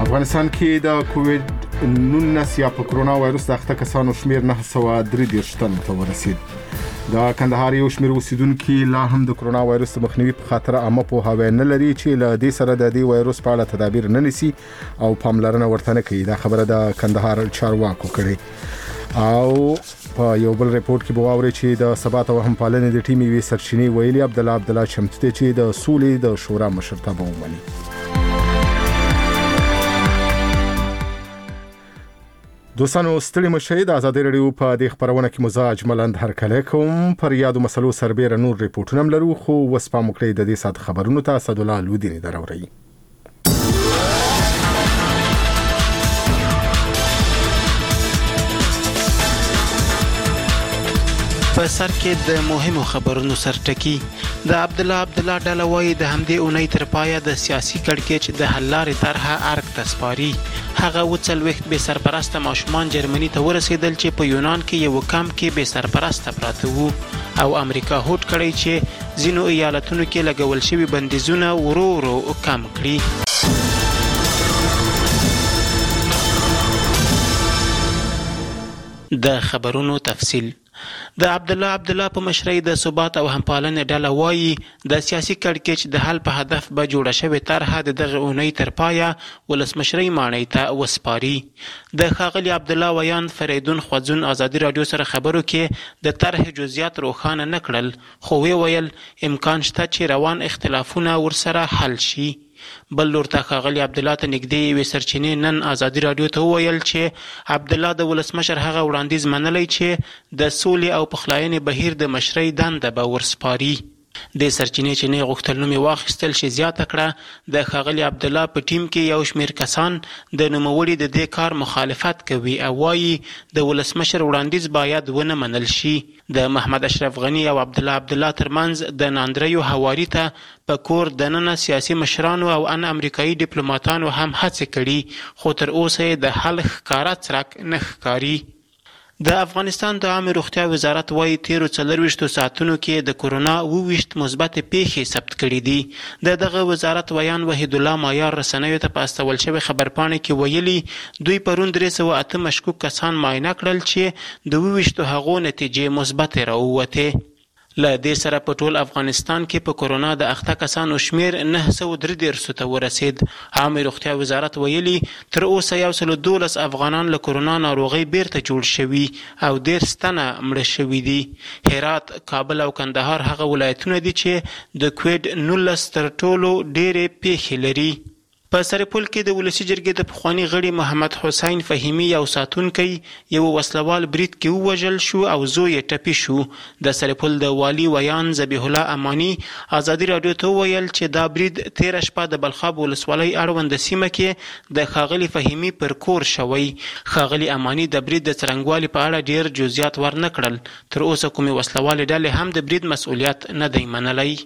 افغانستان کې د کووډ 19 یا په کرونا وایرس د اخته کسانو شمیر 933 تن ته ورسید. د کندهار یو شمیر اوسیدونکو لا هم د کرونا وایرس مخنیوي په خاطر عامه پوهاوی نه لري چې له دې سره د دې وایرس په اړه تدابیر نه نیسي او پاملرنه ورته نه کوي. دا خبره د کندهار چارواکو کړې او په یو بل ریپورت کې بواوري چې د ثبات او همپالنې د ټیمي وی سرچینی ویلي عبدالله چمتو چې د سولې د شورا مشرتابه ومني. دوستانو ستړي مشه د ازادي رادیو په دې خبرونه کې مزاج ملند هرکله کوم پر یادو مسلو سربېره نور ریپورتونه لرو خو وسپا مکړې د دې سات خبرونو ته اسد الله لودینی دروري. په سر کې د مهمو خبرونو سرټکی د عبدالله ډلوي د همدې اونۍ تر پایه د سیاسي کړکېچ د حل لارې طرحه ارګ تسپاري. هغه وڅلوخت به سرپرسته ماشومان جرمني ته ورسېدل چې په یونان کې یو کم کې به سرپرسته پراته وو او امریکا هوډ کړی چې ځینو ایالتونو کې لګول شوي بندیزونه ورو ورو کم کړي. د خبرونو تفصیل د عبدالله په مشرۍ د ثبات او همپالنې ډله وایي د سیاسي کړکېچ د حل په هدف به جوړه شوې طرحه د دغه اونۍ تر پایه ولسمشرۍ ماڼۍ ته وسپاري. د ښاغلي عبدالله ویان فریدون خوځون ازادي رادیو سره خبرو کې د طرح جزئیات روښانه نه کړل خو ویل امکان شته چې روان اختلافونه ورسره حل شي. بل لور ته ښاغلي عبدالله ته نږدې یوې سرچینې نن ازادي رادیو ته وویل چې عبدالله د ولسمشر هغه وړاندیز منلی چې د سولې او پخلاینې بهیر د مشرۍ دنده به ورسپاري. د سرچینې چې نه غوښتل نوم واخیستل شي زیاته کړه د ښاغلي عبدالله په ټیم کې یو شمیر کسان د نوموړي د دې کار مخالفت کوي او وایي د ولسمشر وړاندیز باید ونه منل شي. د محمد اشرف غنی او عبدالله ترمنځ د ناندریو هواري ته په کور دننه سیاسي مشرانو او ان امریکایي ډیپلوماټانو هم هڅې کړي خو تر اوسه د حل ښکاره څرک نه ښکاري. د افغانستان د عامه روغتیا وزارت وايي تیرو 24 ساعتونو کې د کورونا 22 مثبت پیښې ثبت کړي دي. دغه وزارت ویان وحید الله معیار رسنیو ته په استول شوی خبرپاڼه کې ویلي دوی پرون 308 مشکوک کسان معاینه کړل چې د 22 هغو نتیجې مثبت راووتې. له دې سره په ټول افغانستان کې په کورونا د اخته کسانو شمیر 933 ته ورسید. عامه روغتیا وزارت ویلي تر اوسه 112 افغانان له کورونا ناروغي بیرته جوړ شوي او 10 تنه مړه شوي دي. هرات، کابل او کندهار هغه ولایتونه دي چې د کووډ 19 تر ټولو ډېرې پیښې لري. په سرپل کې د ولسی جرګې د پخوانی غړي محمد حسین فهیمی یو ساتونکی یو وسلوال برید کې ووژل شو او زوی یې ټپي شو. د سرپل د والی ویان ذبیح الله امانی ازادي رادیو ته ویل چې دا برید 13 شپه د بلخاب ولسوالۍ اړوند سیمه کې د ښاغلي فهیمی پر کور شوی. ښاغلي امانی د برید د څرنګوالي په اړه ډیر جزئیات ورنه کړل. تر اوسه کومې وسلوالې ډلې هم د برید مسؤلیت نه دی منلی.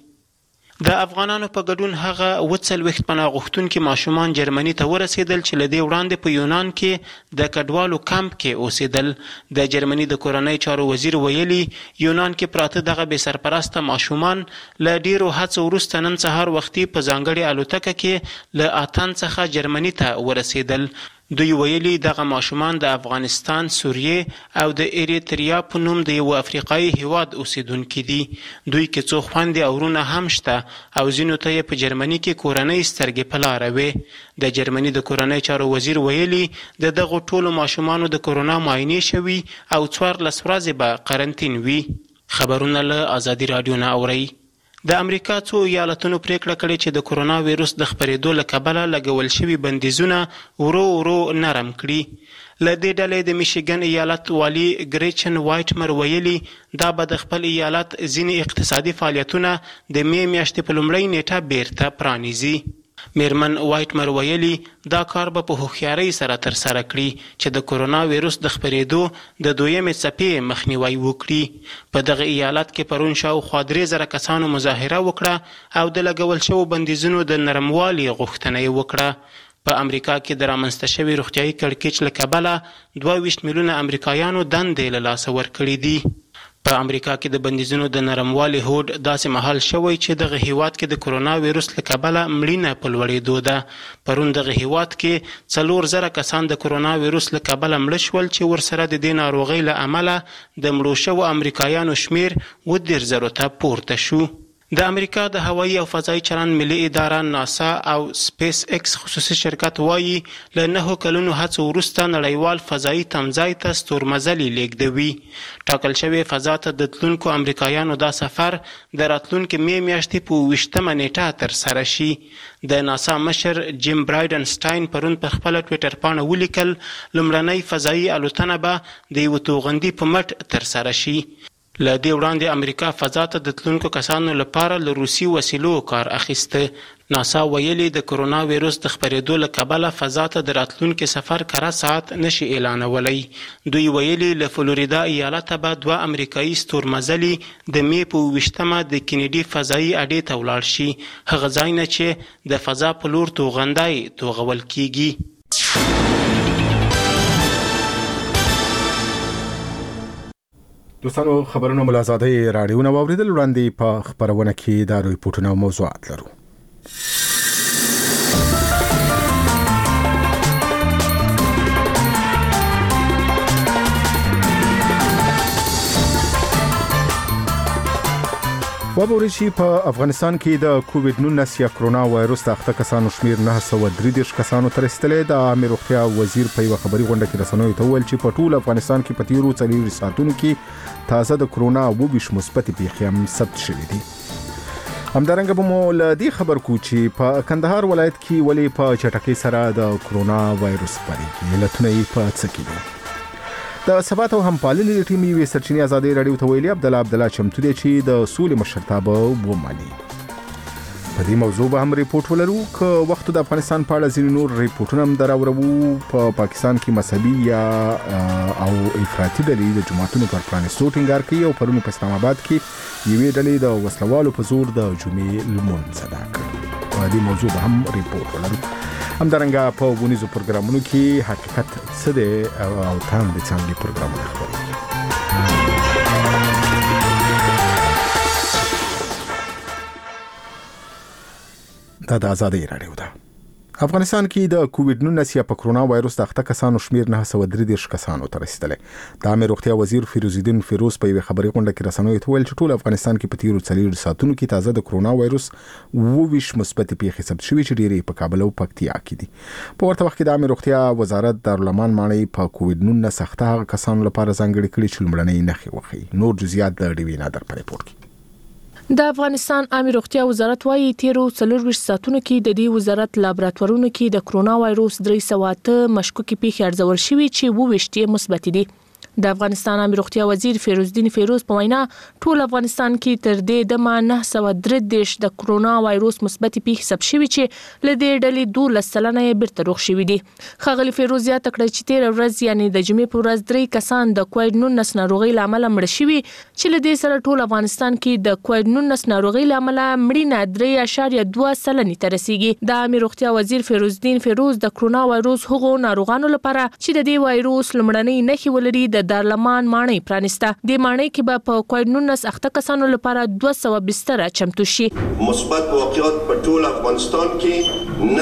د افغانانو په ګډون هغه 40 پناه غوښتونکي ماشومان جرمني ته ورسېدل چې له دې وړاندې په یونان کې د کډوالو کمپ کې اوسېدل. د جرمني د کورنۍ چارو وزیر ویلي یونان کې پراته دغه بې سرپرسته ماشومان له ډیرو هڅو وروسته نن سهار وختي په ځانګړې الوتکه کې له اتن څخه جرمني ته ورسېدل. دوی ویلي دغه ماشومان د افغانستان، سوریې او د ایریتریا په نوم د یو افریقایي هیواد اوسیدونکي دي. دوی کې څو خویندې او ورونه هم شته او ځینو ته یې په جرمني کې کورنۍ سترګې په لاره وې. د جرمني د کورنۍ چارو وزیر ویلي د دغو ټولو ماشومانو د کورونا معاینې شوي او 14 ورځې به قرنطین وي. خبرونه له ازادي رادیو نه اورئ. د امریکا څو ایالتونو پریکړه کړې چې د کورونا ویروس د خپرېدو له کبله لګول شوي بندیزونه ورو ورو نرم کړي. له دې ډلې د میشیګن ایالت والی ګریچن وایټمر ویلي دا به د خپل ایالت ځینې اقتصادي فعالیتونه د می میاشتې په لومړۍ نیټه بیرته پرانیزي. میرمن وایټمر ویلي دا کار به په هوښیارۍ سره ترسره کړي چې د کورونا ویروس د خپرېدو د دویمې څپې مخنیوی وکړي. په دغه ایالت کې پرون شاوخوا 3000 کسانو مظاهره وکړه او د لګول شوو بندیزونو د نرموالي غوښتنه یې وکړه. په امریکا کې د رامنځته شوي روغتیایي کړکېچ له کبله 22 میلیونه امریکایانو دندې له لاسه ورکړي دي. په امریکا کې د بندیزونو د نرموالي هوډ داسې مهال شوی چې دغه هیواد کې د کرونا ویروس له کبله مړینه په لوړېدو ده. پرون دغه هیواد کې 4,000 کسان د کرونا ویروس له کبله مړه شول چې ورسره د دې ناروغۍ له امله د مړو شوو امریکایانو شمیر 10,000 ته پورته شو. د امریکا د هوایي او فضایي چلند ملي اداره ناسا او سپیس ایکس خصوصي شرکت وایي له 9 کلونو هڅو وروسته نړیوال فضایي تمځای ته ستورمزلي لیږدوي. ټاکل شوې فضا ته د تلونکو امریکایانو دا سفر د راتلونکې مې میاشتې په 20مه نیټه ترسره شي. د ناسا مشر جیم برایډنسټاین پرون پر خپله ټویټر پاڼه ولیکل لومړنۍ فضایي الوتنه به د یوه توغندي په مټ ترسره شي. له دې وړاندې امریکا فضا ته د تلونکو کسانو لپاره له روسي وسیلو کار اخیسته. ناسا ویلي د کرونا ویروس د خپرېدو له کبله فضا ته د راتلونکي سفر کره ساعت نشي اعلانولی. دوی ویلي له فلوریدا ایالته به 2 امریکایي ستورمزلي د مې په 20مه د کینیډي فضایي اډې ته ولاړ شي، هغه ځای نه چې د فضا په لور توغندی توغول کیږي. دوستانو خبرونه ملازادۍ راډیو نه واوریدل. وړاندې په خبرونه کې دا ریپورټونه او موضوعات لرو. وبوري چې په افغانستان کې د کووډ-19 یا کرونا وایروس د اخته کسانو شمیر 933 کسانو ته رسیدلی. د عامه روغتیا وزیر په یو خبري غونډه کې رسنیو ته وویل چې په ټول افغانستان کې په تیرو 4 ساعتونو کې تازه د کرونا 22 مثبت پیښې هم ثبت شوې دي. همدارنګه به مو له دې خبر کو چې په کندهار ولایت کې ولې په چټکۍ سره د کرونا وایروس خپرېږي. علتونه یې په څه کې دي؟ د ثبات او همپالنې ټیم یو سرچینې ازادي راډیو ته ویلي عبدالله چمتو دی چې د سولې مشرتابه ومني. په دې موضوع به هم ریپورت ولرو که وخت د افغانستان په اړه ځینې نور ریپورتونه هم دراوړو. په پاکستان کې مذهبي یا او افراطي ډلې د جماعتونو پر پرانیستو ټینګار کوي او پرون په اسلام آباد کې یوې ډلې د وسلوالو په زور د جمعې لمونځ ادا کړ. په دې موضوع به هم ریپورت ولرو. همدارنګه په ونیزو پروګرامونو کې حقیقت څه دی او تام د څنګه پروګرامونه خبرې. دا د آزادۍ راډیو ده. افغانستان کې د کووډ-19 یا په کرونا وایروس د اخته کسانو شمیر 933 کسانو ته رسیدلی. د عامه روغتیا وزیر فیروزالدین فیروز په یو خبري غونډه کې رسنیو ته ویل چې ټول افغانستان کې په تیرو 4 ساعتونو کې تازه د کرونا وایروس 22 مثبت پیښې ثبت شوې چې ډېرې په کابل او پکتیا کې دي. په ورته وخت کې د عامه روغتیا وزارت دارالمان ماڼۍ په کووډ-19 اخته کسانو لپاره ځانګړي کړي چې لومړنۍ نښې وښيي. نور جزئیات د ډیوینا در په ریپورت کې. د افغانستان عامه روغتیا وزارت وايي تیرو 24 ساعتونو کې د دې وزارت لابراتوارونو کې د کرونا وایروس 308 مشکوکې پیښې ارزول شوې چې 22 مثبت دي. د افغانستان عامه روغتیا وزیر فیروزالدین فیروز په وینا ټول افغانستان کې تر دې دمه 933 د کرونا وایروس مثبت پیښې ثبت شوې چې له دې ډلې 12% یې بیرته روغ شوي دي. ښاغلي فیروز یاد کړ چې تیر ورځ یعنی د جمعې په ورځ 3 کسان د کووډ-19 ناروغۍ لامل مړ شوي چې له دې سره ټول افغانستان کې د کووډ-19 ناروغۍ لامل مړینه 3.2% ته رسیدي. د عامه روغتیا وزیر فیروزالدین فیروز د کرونا وایروس هغو ناروغانو لپاره چې د دې وایروس لمړنۍ نښې ولري د دارالمان ماڼۍ پرانسته. د ماڼۍ کې به په کووډ-19 اخته کسانو لپاره 200 بستر چمتو شي. مثبت واقعات په ټول افغانستان کې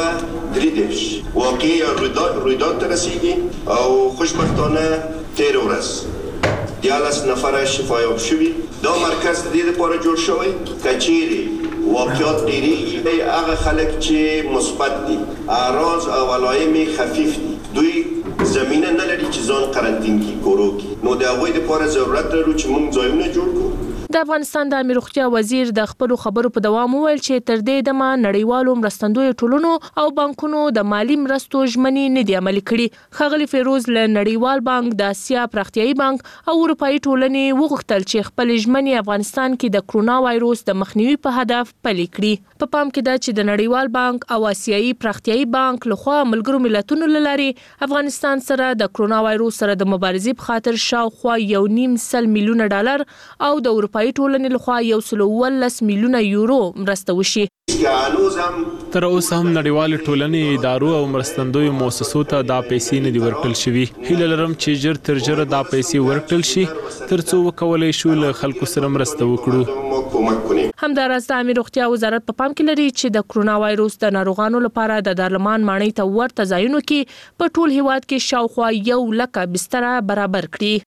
933 واقعي رویداد ته رسیدي او خوشبختانه تیر ورځ 13 نفر شفایاب شوي. دا مرکز د دې لپاره جوړ شوی کچېری واقعات ډېری هغه خلک چې مثبت دي اعراض او علائم خفیف دي دوی زمینه نه لري چې ځان قرنطین کې کورو کې نو د هغوی لپاره ضرورت لرو چې موږ ځایونه جوړ کړو. د افغانستان د عامه روغتیا وزیر د خپل خبرو په دوام وویل چې تر دې دمه نړیوالو مرستندوی ټولنو او بانکونو د مالی مرستو ژمنې نه دي عملي کړي. ښاغلي فیروز له نړیوال بانک د اسیا پراختیایي بانک او اروپایي ټولنې وغوښتل چې خپل ژمنې افغانستان کې د کرونا وایروس د مخنیوي په هدف پلي کړي. په پام کې ده چې د نړیوال بانک او اسیایي پراختیایي بانک لخوا ملګرو ملتونو لارې افغانستان سره د کرونا وایروس سره د مبارزې په خاطر شاوخوا $1.5 میلیونه او د اروپایي ټولنې لخوا 114 میلیونه یورو مرسته وشي. تر اوسه هم نړیوالې ټولنې ادارو او مرستندویو مؤسسو ته دا پیسې نه دي ورکړل شوي. هیله لرم چې ژر تر ژره دا پیسې ورکړل شي ترڅو وکولای شو له خلکو سره مرسته وکړو. همداراز د عامه روغتیا وزارت په پام کې لري چې د کرونا وایروس د ناروغانو لپاره د دارالمان ماڼۍ ته ورته ځایونو کې په ټول هیواد کې شاوخوا 100,000 بستر برابر کړي.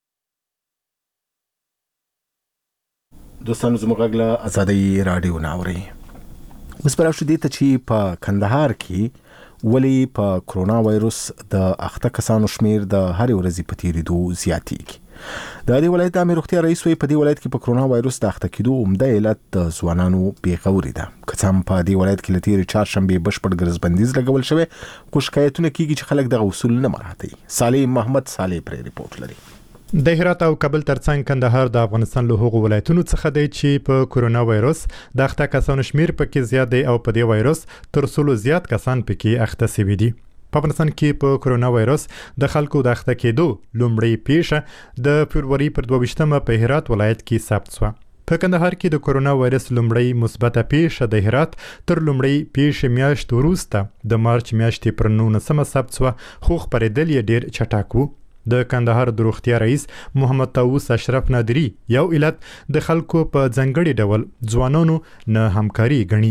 دوستانو زموږ غږ له آزادۍ راډیو نه اورئ. اوس به راشو دې ته چې په کندهار کې ولې په کرونا وایروس د اخته کسانو شمیر د هرې ورځې په تیریدو زیاتېږي. د دې ولایت عامه روغتیا رئیس وایي په دې ولایت کې په کرونا وایروس د اخته کېدو عمده علت د ځوانانو بېغوري ده. که څه هم په دې ولایت کې له تېرې چهارشنبې بشپړ ګرځبندیز لګول شوی، خو شکایتونه کېږي چې خلک دغه اصول نه مراعاتوي. صالح محمد صالح پرې ریپورت لري. د هرات او کابل ترڅنګ کندهار د افغانستان له هغو ولایتونو څخه دی چې په کرونا وایروس د اخته کسانو شمیر پکې زیات دی او په دې وایروس تر څو زیات کسان پکې اخته شوي دي. په افغانستان کې په کرونا وایروس د خلکو د اخته کېدو لومړی پیښه د فبرवरी پر 22مه په هرات ولایت کې ثبت شوه. په کندهار کې د کرونا وایروس لومړی مثبته پیښه د هرات تر لومړی پیښې میاشت وروسته د مارچ میاشتې پر 19مه ثبت شوه، خو خپرېدل یې ډېر چټک وو. د کندهار د روغتیا رئیس محمد طاووس اشرف نادری یو علت د خلکو په ځانګړي ډول ځوانانو نه همکاري ګڼي.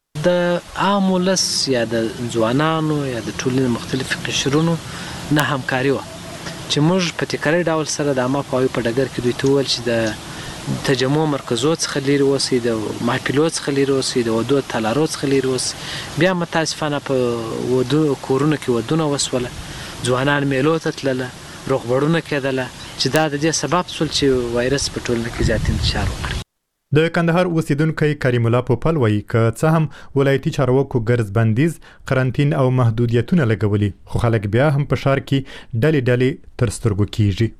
د عام ولس یا د ځوانانو یا د ټولنې مختلف قشرونو نه همکاري وه چې موږ په تکراري ډول سره د عامه پوهاوي په ډګر کې دوی ته وویل چې د تجمع مرکزو څخه لرې اوسئ، د محفلو څخه لرې اوسئ، د ودو تالارو څخه لرې اوسئ. بیا متاسفانه په ودو کورونو کې ودونه وسوله، ځوانان میلو ته تلله، روغبړونه کېدله، چې دا د دې سبب شول چې وایرس په ټولنه کې زیات انتشار وکړي. د کندهار اوسیدونکی کریم الله پوپل وایي که څه هم ولایتي چارواکو ګرځبندیز، قرنطین او محدودیتونه لګولي، خو خلک بیا هم په ښار کې ډلې تر سترګو کیږي.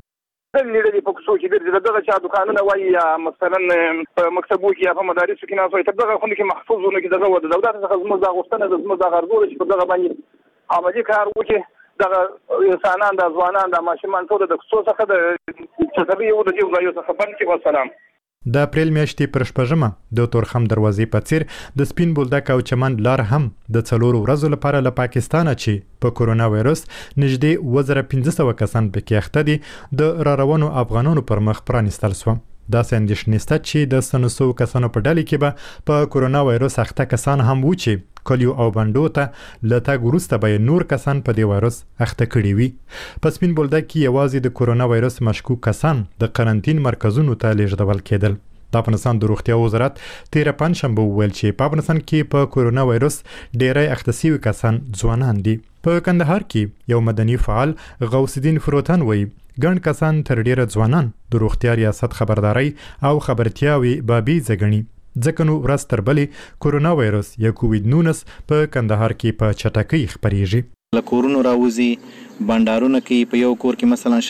ډلې په کوڅو کې ګرځي، دغه چا دکانونه وایي یا مثلا په مکتبو کې یا په مدارسو کې ناست وایي، تر دغه خوندې کې محفوظونه کې دغه د دولت څخه زموږ دا غوښتنه ده، زموږ دا غرض ده چې په دغه باندې عملي کار وکړي. دغه انسانان د ځوانان د ماشومان ټول د کوڅو څخه د چترۍ یو د دې ځایو څخه بند کړي. والسلام. د اپریل میاشتې پر 6مه د تورخم دروازې په څیر د سپین بولدک او چمن لار هم د 4 ورځو لپاره له پاکستانه چې په کرونا وایروس نږدې 1500 کسان پکې اخته دي د راروانو افغانانو پر مخ پرانستل شو. دا اندېښنه نشته چې د 300 کسانو په ډله کې به په کرونا وایروس اخته کسان هم و چې کلیو او بندو ته له تګ وروسته به نور کسان په دې وایروس اخته کړي وي. په سپین بولدک کې یوازې د کرونا وایروس مشکوک کسان د قرنطین مرکزونو ته لیږدول کېدل. د افغانستان د روغتیا وزارت 13 پنځشنبه وویل چې په افغانستان کې په کرونا وایروس ډېری اخته شوي کسان ځوانان دي. په کندهار کې یو مدني فعال غوث الدین فروتن وایي ګڼ کسان تر ډېره ځوانان د روغتیا ریاست خبرداري او خبرتیاوي بابیزه ګڼي. ځکه نو ورځ تر بلې کرونا وایروس یا کووید-19 په کندهار کې په چټکۍ خپریږي. له کورونو راوځي، بانډارونه کوي، په یو کور کې مثلا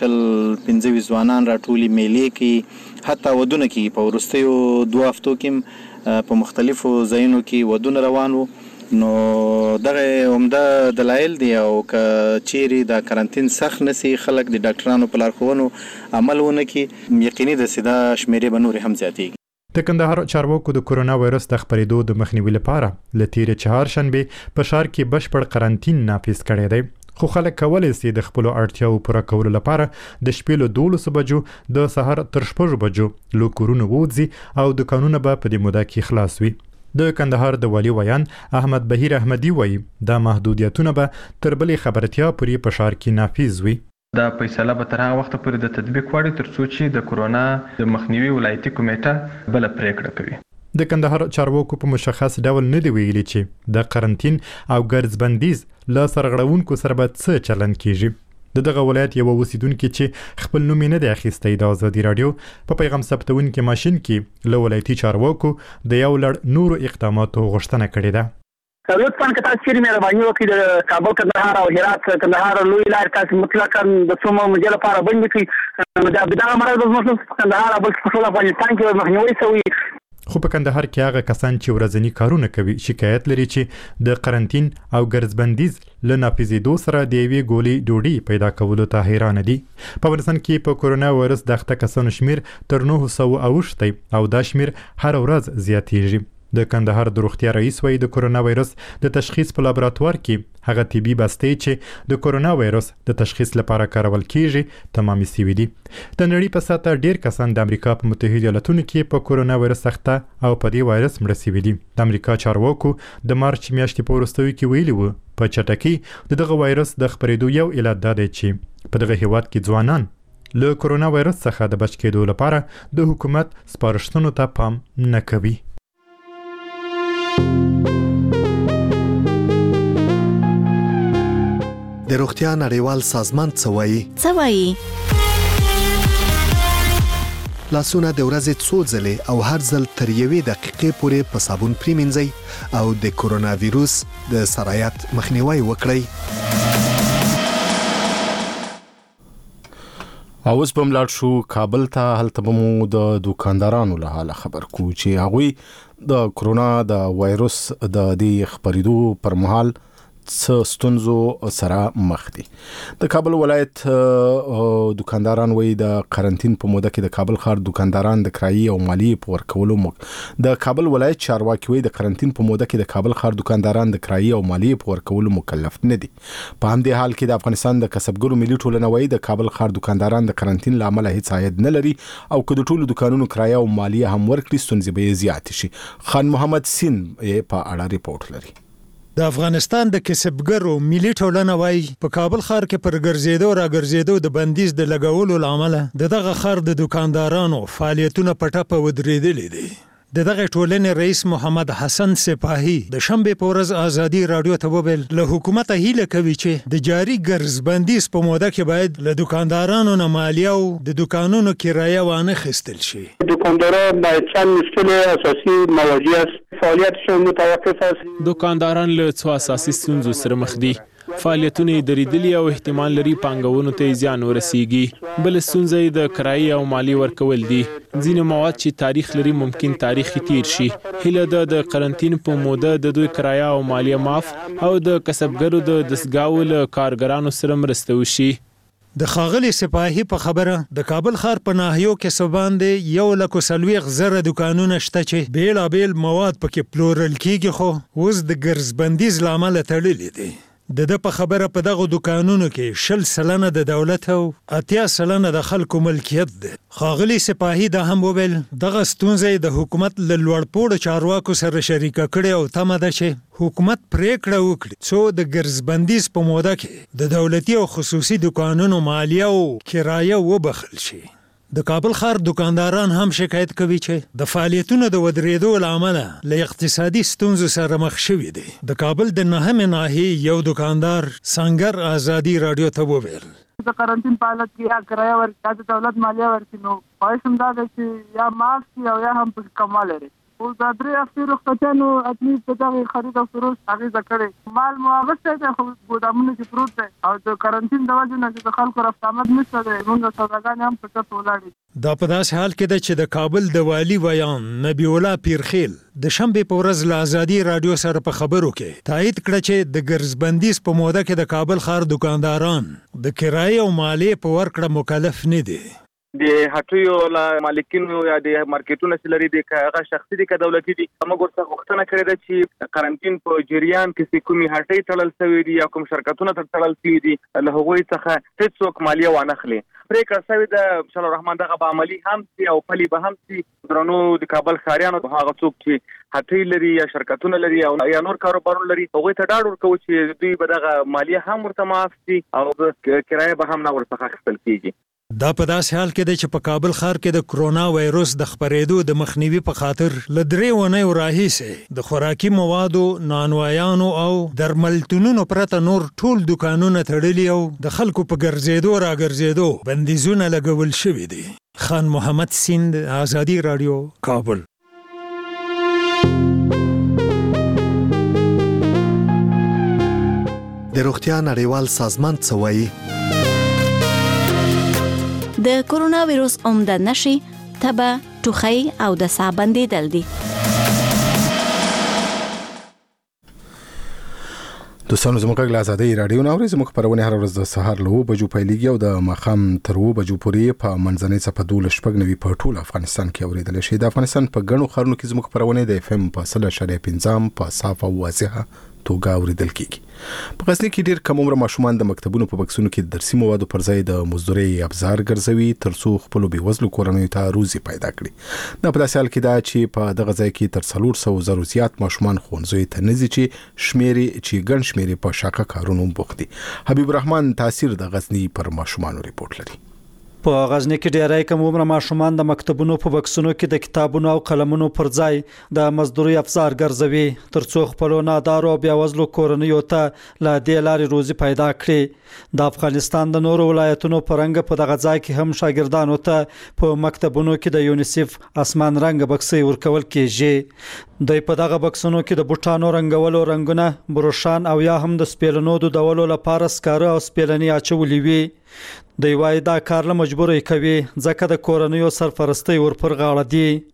15 ځوانان راټولي میلې کوي، حتی ودونه کوي. په وروستیو 2 هفتو کې په مختلفو ځایونو کې ودونه روان وو. نو دغه عمده دلایل دی او که چیرې د قرنطین سخت نسی خلک د ډاکټرانو په لارښوونو عمل ونه کړي، یقیني ده چې دا شمیرې به نورې هم زیاتېږي. د کندهار چارواکو د کرونا وایروس د خپرېدو د مخنیوي لپاره له تېرې چهارشنبې په ښار کې بشپړ قرنطین نافذ کړی دی، خو خلک کولی شي د خپلو اړتیاوو پوره کولو لپاره د شپې له 12 بجو د سهار تر 6 بجو له کورونو ووځي او دکانونه به په دې موده کې خلاص وي. د کندهار د والي ویان احمد بهیر احمدي وایي دا محدودیتونه به تر بلې خبرتیا پورې په ښار کې نافذ وي. دا فیصله به تر هغه وخته پورې د تطبیق وړي تر څو چې د کرونا د مخنیوي ولایتي کمیټه بل پریکړه کوي. د کندهار چارواکو په مشخص ډول نه دی ویلي چې د قرنطین او ګرځبندیز له سرغړونکو سره به څه چلند کیږي. دغه ولایت یو اوسیدونکو چې خپل نوم نه دی اخیستی د آزادي رادیو په پیغام ثبتونکو ماشين کې له ولایتي چارواکو د یو لړ نورو اقداماتو غوښتنه کړې ده. لطفاً که تاسو چیرې مهرباني وکړئ د کابل کندهار او هرات کندهار لوی لارې تاسو مطلقاً د څو مودې لپاره بند کړئ. دا مرض زموږ په کندهار او بل څه افغانستان کې مخنیوي شوی. خو په کندهار کې هغه کسان چې ورځنی کارونه کوي شکایت لري چې د قرنطین او ګرځبندیز له نافذېدو سره د یوې ګولې ډوډۍ پیدا کولو ته حیران دي. په افغانستان کې په کرونا وایرس د اخته کسانو شمیر تر 900 اوښتی او دا شمیر هر ورځ زیاتیږي. د کندهار د روغتیا رئیس وایي د کرونا وایرس د تشخیص په لابراتوار کې هغه طبي بستې چې د کرونا وایرس د تشخیص لپاره کارول کیږي تمامي سوي دي. د نړۍ په سطحه ډیر کسان د امریکا په متحده ایالاتونو کې په کرونا وایرس اخته او په دې وایرس مړه شوي دي. د امریکا چارواکو د مارچ میاشتې په وروستیو کې ویلي وو په چټکۍ دغه وایرس د خپرېدو یو علت دا دی چې په دغه هیواد کې ځوانان له کرونا وایرس څخه د بچ کېدو لپاره د حکومت سپارښتنو ته پام نه کوي. د روغتیا نړیوال سازمان څه وایي؟ لاسونه د ورځې څو ځلې او هر ځل تر 1 دقیقې پورې په صابون پریمنځئ او د کرونا ویروس د سرایت مخنیوي وکړئ. اوس په ملاړ شو کابل ته. هلته به مو د دکاندارانو له حاله خبر کو چې هغوی د کرونا د وایرس د دې خپرېدو پر مهال څه ستونزو سره مخ دي. د کابل ولایت دکانداران وایي د قرنټین په موده کې د کابل ښار دکانداران د کرایي او مالیې په ورکولو د کابل ولایت چارواکي وایي د قرنټین په موده کې د کابل ښار دکانداران د کرایي او مالیې په ورکولو مکلف نه دي. په همدې حال کې د افغانستان د کسبګرو ملي ټولنه وایي د کابل ښار دکانداران د قرنټین له امله هیڅ عاید نه لري او که د ټولو دکانونو کرایه او مالیه هم ورکړي ستونزې به زیات شي. خان محمد سین په اړه ریپورت لري. د افغانستان د کسبګرو ملي ټولنه وایي په کابل ښار کې پر ګرځېدو را ګرځېدو د بندیز د لګولو له امله دغه ښار د دکاندارانو فعالیتونه په ټپه ودرېدلي دي. دغه ټولنې رئیس محمد حسن سپاهي د شنبې په ورځ ازادي رادیو ته وویل له حکومت هیله کوي چې د جاري ګرځ بندیز په موده کې باید له دکاندارانو نه مالیه او د دکانونو کرایه وانه خستل شي. دکانداران باید چند مشکل اساسی مواجه است. فعالیتشون متوقف است. دکانداران له څو اساسي ستونزو سره مخ دي. فعالیتونه درېدلي او احتمال لري پانګونو ته زیان ورسیږي. بل ستونزه د کرایي او مالی ورکول دي. ځینې مواد چې تاریخ لري ممکن تاریخي تیر شي. هیله د قرنټین په موده د دوی کرایه او مالیه معاف او د کسبګرو د دستګاو له کارګرانو سره مرسته وشي. د ښاغلي سپاهي په خبره د کابل ښار په ناحیو کې څه باندې 140,000 دکانونه شته چې بیلابیل مواد پکې پلورل کیږي خو اوس د ګرځ بندیز له امله تړلي دي. د په خبره په دغه دکانونو کې 60% د دولت او 80% د خلکو ملکیت دی. ښاغلي سپاهي دا هم وویل دغه ستونزې د حکومت له لوړپوړو چارواکو سره شریکه کړې او تمه ده چې حکومت پریکړه وکړي څو د ګرځ بندیز په موده کې د دولتي او خصوصي دکانونو مالیه او کرایه وبخل شي. د کابل ښار دکانداران هم شکایت کوي چې د فعالیتونو د ودرېدو له امله له اقتصادي ستونزو سره مخ شوي دي. د کابل د 9مې ناحیې یو دکاندار سنگر ازادي رادیو ته وویل د قرنټین په حالت کې یا کرایه ورکړي د دولت مالیه ورکړي نو خواهش هم دا ده چې یا معاف شي او یا هم په کموالی لري. اوس د 3 هفتې رخصتیانو اتنی په دغه خرید او فروش اغېزه کړې. مال مو اغوستی دی خو ګودامونو کې پروت دی او د قرنټین د وجې نه چې د خلکو رفت آمد نشته دی زموږ سوداګانې هم په ټپه ولاړې. دا په داسې حال کې ده چې د کابل د والي ویان نبی الله پیرخیل د شنبې په ورځ له ازادي رادیو سره په خبرو کې تایید کړه چې د ګرځ بندیز په موده کې د کابل ښار دکانداران د کرایې او مالیې په ورکړه مکلف نه دي. د هټیو له مالکینو یا د مارکیټونو چې لري د هغه شخصي دي که دولتي دي موږ ورته غوښتنه کړې ده چې قرنټین په جریان کې کومې هټۍ تړل شوي دي یا کوم شرکتونه تړل شوي دي له هغوی څخه هېڅوک مالیه وانخلي. پرېکړه شوې ده انشاءالله الرحمن دغه به عملي هم شي او پلي به هم شي. درنو د کابل ښاریانو هغه څوک چې هټۍ لري یا شرکتونه لري او یا نور کاروبارونه لري هغوی ته ډاډ ورکوو چې دوی به دغه مالیه هم ورته معاف شي او کرایه به هم نه ورڅخه اخیستل کېږي. دا په داسې حال کې دی چې په کابل ښار کې د کرونا وایرس د خپرېدو د مخنیوي په خاطر له 3 اونیو راهیسې د خوراکي موادو، نانوایانو او درملتونونو پرته نور ټول دکانونه تړلي او د خلکو په ګرځېدو را ګرځېدو بندیزونه لګول شوي دي. خان محمد سیند، ازادي رادیو، کابل. د روغتیا نړیوال سازمان څه وایي؟ د کرونا ویروس عمده نښې تبه، ټوخی او د ساه بندېدل دي. دوستانو زموږ غږ له آزادۍ راډیو نه اورئ. زموږ خپرونې هره ورځ د سهار له 9 بجو پیلېږي او د ماښام تر 2 بجو پورې په منځنۍ څپه 12.9 په ټول افغانستان کې اورېدلی شي. د افغانستان په ګڼو ښارونو کې زموږ خپرونې د FM په 100.5 په صاف او واضحه توګه اورېدل کېږي. په غزني کې ډېر کم عمره ماشومان د مکتبونو په بکسونو کې د درسي موادو پر ځای د مزدورۍ ابزار ګرځوي ترڅو خپل بېوزلو کورنیو ته روزي پیدا کړي. دا په داسې حال کې ده چې په دغه ځای کې تر 400,000 زیات ماشومان ښوونځیو ته نه ځي چې ګڼ شمېر په شاقه کارونو بوخت دي. حبیب الرحمن تاثیر د غزني پر ماشومانو ریپورت لري. په غزنی کې ډیری کم عمره ماشومان د مکتبونو په بکسونو کې د کتابونو او قلمونو پر ځای د مزدوري افزار ګرځوي ترڅو خپل نادارو او بیاوزلو کورنیو ته لا دې لارې روزي پیدا کړي. د افغانستان د نورو ولایتونو پرنګ په دغه ځای کې هم شاګردانو ته په مکتبونو کې د یونیسف اسمان رنګ بکسې ورکول کېږي. د په دغه بکسونو کې د بوټانو رنگولو رنگونه بروشان او یا هم د سپیلنو د دولو لپاره سکاره او سپیلنی اچولې وي. د وای دا کار له مجبورې کوي ځکه د کورنیو سرپرستی ورپر غاړه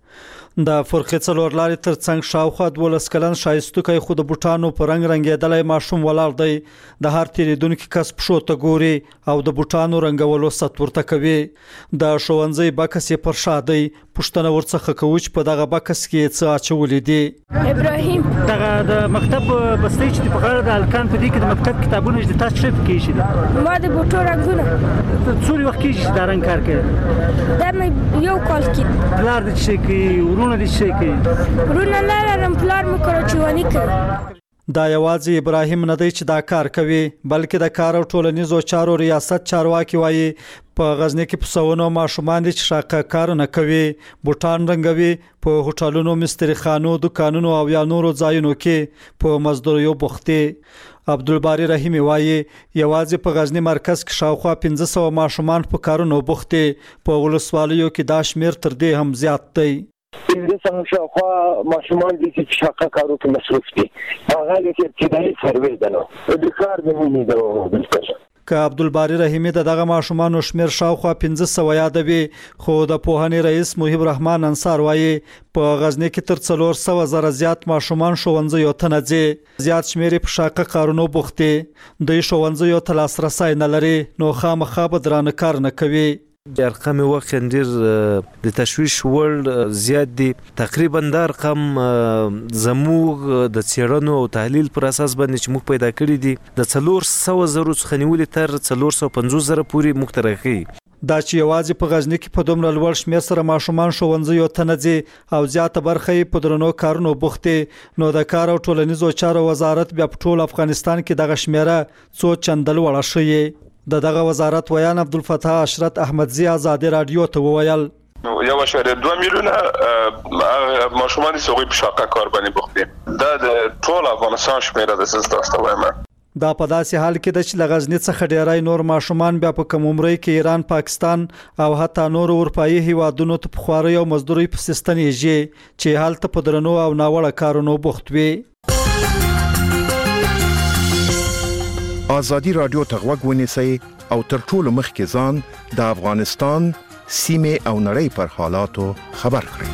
دي. د فرخي څلور لارې ترڅنګ شاوخوا 12 کلن شایستوکي خو د بوټانو په رنگ رنګېدلای ماشوم ولاړ دی. د هر تیریدونکو کس پښو ته ګوري او د بوټانو رنگولو ست ورته کوي. د ښوونځي بکس یې پر شا دی. پښتنه ورڅخه کوچ په دغه بکس کې څه اچولې دي. ابراهیم دغه د مکتب بستې چې په غاړه د الکان په دې کې د مکتب کتابونه چې تاسو شپ کې شي ما د بوټو رنگونه څوري وخت کې دا رنگ کار کوي دا مې یو کال کې پلار د شي کې ورونه د شي کې ورونه لارم پلار مې کروچوانی کوي. دا یوازې ابراهیم نه دی چې دا کار کوي بلکې د کار او ټولنیزو چارو ریاست چارواکي وایي په غزنی کې په سونو ماشومان دي چې شاقه کار نه کوي بوټان رنگوي په هوټلونو مستریخانو دکانونو او یا نورو ځایونو کې په مزدوریو بوختي. عبدالباری رحیمی وایي یوازې په غزنی مرکز کې شاوخوا 1500 ماشومان په کارونو بوختي په ولسوالیو کې دا شمیر تر دې هم زیات دی. د څنګه شاوخوا ماشومان دي چې شاقه کارو کې مصروف دي هغه کې ابتدایي سروې ده نو د کار نه نه که عبدالباری رحیمی دغه ماشومان شمیر شاوخوا 1500 یادوي خو د پوهنې رئیس محب رحمان انصار وایي په غزنی کې تر 400,000 زیات ماشومان ښوونځیو ته نه ځي. زیات شمیر په شاقه کارونو بوختي د ښوونځیو ته لاسرسي نه لري نو خامخا به درانه کار نه کوي. ارقام وخت ډیر د تشویش وړ زیات دي. تقریبا د ارقام زموږ د څېړنو او تحلیل پر اساس باندې چې موږ پیدا کړی دي د 400,000 څخه نیولې تر 450,000 پورې موږ ترخی. دا چې یوازې په غزنی کې په دومره لوړ شمېر سره ماشومان ښوونځیو ته نه ځي او زیاته برخه یې په درنو کارونو بوختي نو د کار او ټولنیزو چارو وزارت بیا په ټول افغانستان کې دغه شمیره څو چندل وړه شوې. دغه وزارت ویان عبدالفتاح اشرت احمدزی آزادی رادیو ته وویل 1.2 میلیونه ماشومان سوقي په شاقه کار باندې بوختي دا د ټول افغانستان شمیره د سیستم وایم. دا په داسې حال کې د چې لغزنی څخه ډیرای نور ماشومان بیا په کم عمرۍ کې ایران پاکستان او حتی نور اروپایي هیوادونو ته په خواري او مزدوري په سیستنیږي چې حالت په درنو او ناوړه کارونو بوخت وي. آزادی رادیو ته غوږ ونیسئ او تر ټولو مخکې ځان د افغانستان سیمې او نړۍ پر حالاتو خبر کړئ.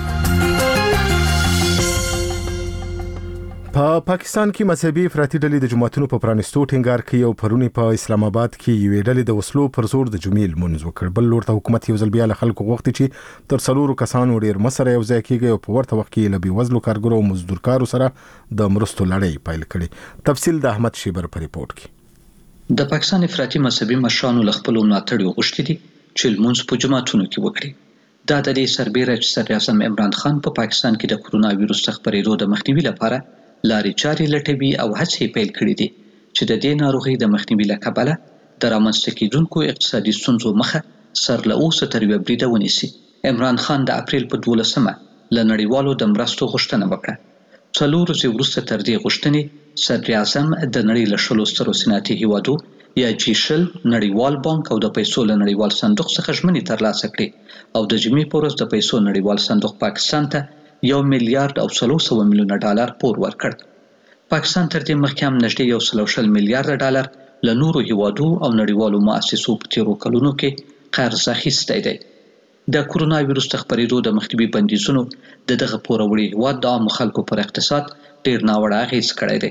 په پاکستان کې مذهبي افراطي ډلې د جماعتونو په پرانستو ټینګار کوي او پرونی په اسلام آباد کې یوې ډلې د وسلو پر زور د جمعې لمونځ وکړ. بل لور ته حکومت یو ځل بیا له خلکو غوښتي چې تر 4 کسانو ډیر مسره یو ځای کېږي او په ورته وخت کې له بېوزلو کارګرو او مزدورکارو سره د مرستو لړۍ پیل کړي. تفصیل د احمد شیبر په ریپورت کې. د پاکستان افراطي مذهبي مشرانو له خپلو ملاتړیو غوښتي دي چې لمونځ په جوماتونو کې وکړي. دا د دې سربیره چې صدر اعظم عمران خان په پاکستان کې د کرونا وایروس څخه خپرېدو د مخنیوي لپاره لارې چارې لټوي او هڅې پیل کړې دي چې د دې ناروغۍ د مخنیوي له کبله د رامنځته کېدونکو اقتصادي ستونزو مخه سر له اوسه تر یوه بریده ونیسي. عمران خان د اپریل په 12مه له نړیوالو د مرستو غوښتنه وکړه. 4 ورځې وروسته تر دې غوښتنې صدر اعظم د نړۍ له 10 سترو صنعتي هیوادو یا G20 نړیوال بانک او د پیسو له نړیوال صندوق څخه ژمنې ترلاسه کړې او د جمعې په ورځ د پیسو نړیوال صندوق پاکستان ته 1 میلیارډ او 300 میلیونه ډالر پور ورکړ. پاکستان تر دې مخکې هم نږدې 120 میلیارډ ډالر له نورو هیوادو او نړیوالو مؤسسو په تیرو کلونو کې قرض اخیستی دی. د کرونا وایروس څخه خپرېدو د مخنیوي بندیزونو د دغه پوروړي هیواد د عامو خلکو پر اقتصاد ډېر ناوړه اغېز کړی دی.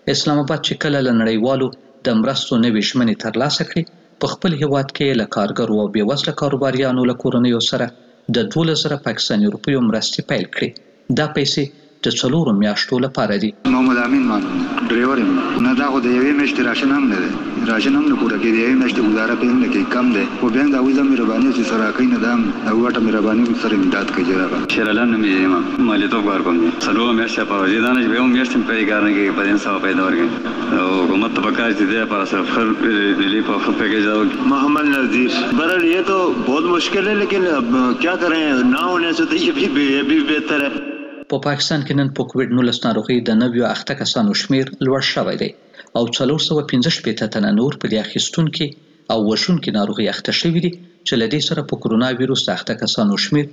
اسلام آباد چې کله له نړیوالو د مرستو نوې ژمنې ترلاسه کړې په خپل هیواد کې له کارګرو او بېوزله کاروباریانو له کورنیو سره د 12,000 پاکستاني روپیو مرستې پیل کړې. دا پیسې د 4 میاشتو لپاره دي. محمد امین مان ډرایور یم نه دا خو د یوې میاشتې راشن هم نه دی راشن هم نه پوره کېږي د یوې میاشتې ګزاره پې هم نه کوي کم دی خو بیا هم د هغوی زه مهرباني چې سره راکوي نه دا هم د هغوی غټه مهرباني سره امداد کوي جرابه شیرعلم نوم یې یم مالیتوب کار کوم څلور میاشتې په وجې دا نه چې بیا هم میاشتې مې پرې کار نه کوي 500 پیدا ورکوي او حکومت ته پکار چې دی لپاره صرف دلی په ښه پیکیج راوړي. محمد نذیر برحال یہ تو بہت مشکل ہے لیکن اب کیا کریں نہ ہونے سے تو یہ بھی بہتر ہے. په پاکستان کې نن په کووډ-19 ناروغي د 90 کسانو شمیر لوړ شوی دی او 415 تنه نور په دې اخیستونکي او وژونکي ناروغي اخته شوي دي چې له دې سره په کرونا ویروس د اخته کسانو شمیر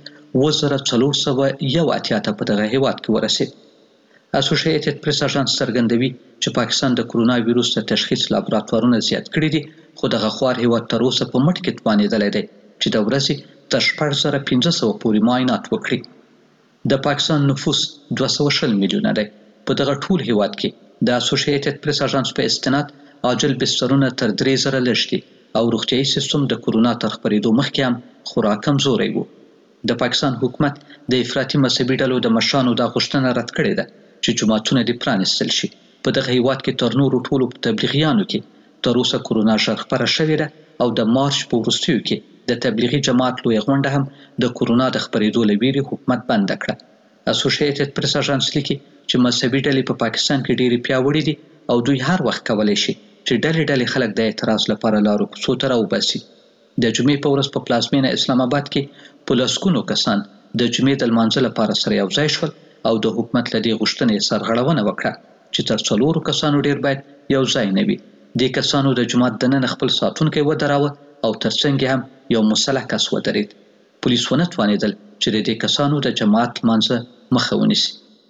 1481 ته په دغه هیواد کې ورسید. اسوسییټډ پریس اژانس څرګندوي چې پاکستان د کرونا ویروس د تشخیص لابراتوارونه زیات کړي دي خو دغه خوار هیواد تر اوسه په مټ کې توانېدلی دی چې د ورځې تر 1500 پورې معاینات وکړي. د پاکستان نفوس 240 میلیونه دی. په دغه ټول هیواد کې د اسوسییټډ پریس اژانس په استناد عاجل بسترونه تر 3000 لږ دي او روغتیايي سیستم د کرونا تر خپرېدو مخکې هم خورا کمزوری و. د پاکستان حکومت د افراطي مذهبي ډلو د مشرانو دا غوښتنه رد کړې ده چې جوماتونه دې پرانیستل شي. په دغه هیواد کې تر نورو ټولو تبلیغیانو کې تر اوسه کرونا ژر خپره شوې ده او د مارچ په وروستیو کې د تبلیغي جماعت لوی غونډه هم د کرونا د خپرېدو له ویرې حکومت بند کړه. اسوسییټډ پریس اژانس لیکي چې مذهبي ډلې په پاکستان کې ډېرې پیاوړې دي او دوی هر وخت کولی شي چې ډلې خلک د اعتراض لپاره لارو کوڅو ته راوباسي. د جمعې په ورځ په پلازمینه اسلام آباد کې په لسګونو کسان د جمعې د لمانځه لپاره سره یو ځای شول او د حکومت له دې غوښتنې سرغړونه وکړه چې تر 4 کسانو ډېر باید یو ځای نه وي. دې کسانو د جومات دننه خپل ساتونکی ودراوه او ترڅنګ هم یو مسلح کس ودرید. پولیس ونه توانېدل چې د دې کسانو د جماعت لمانځه مخه ونیسي.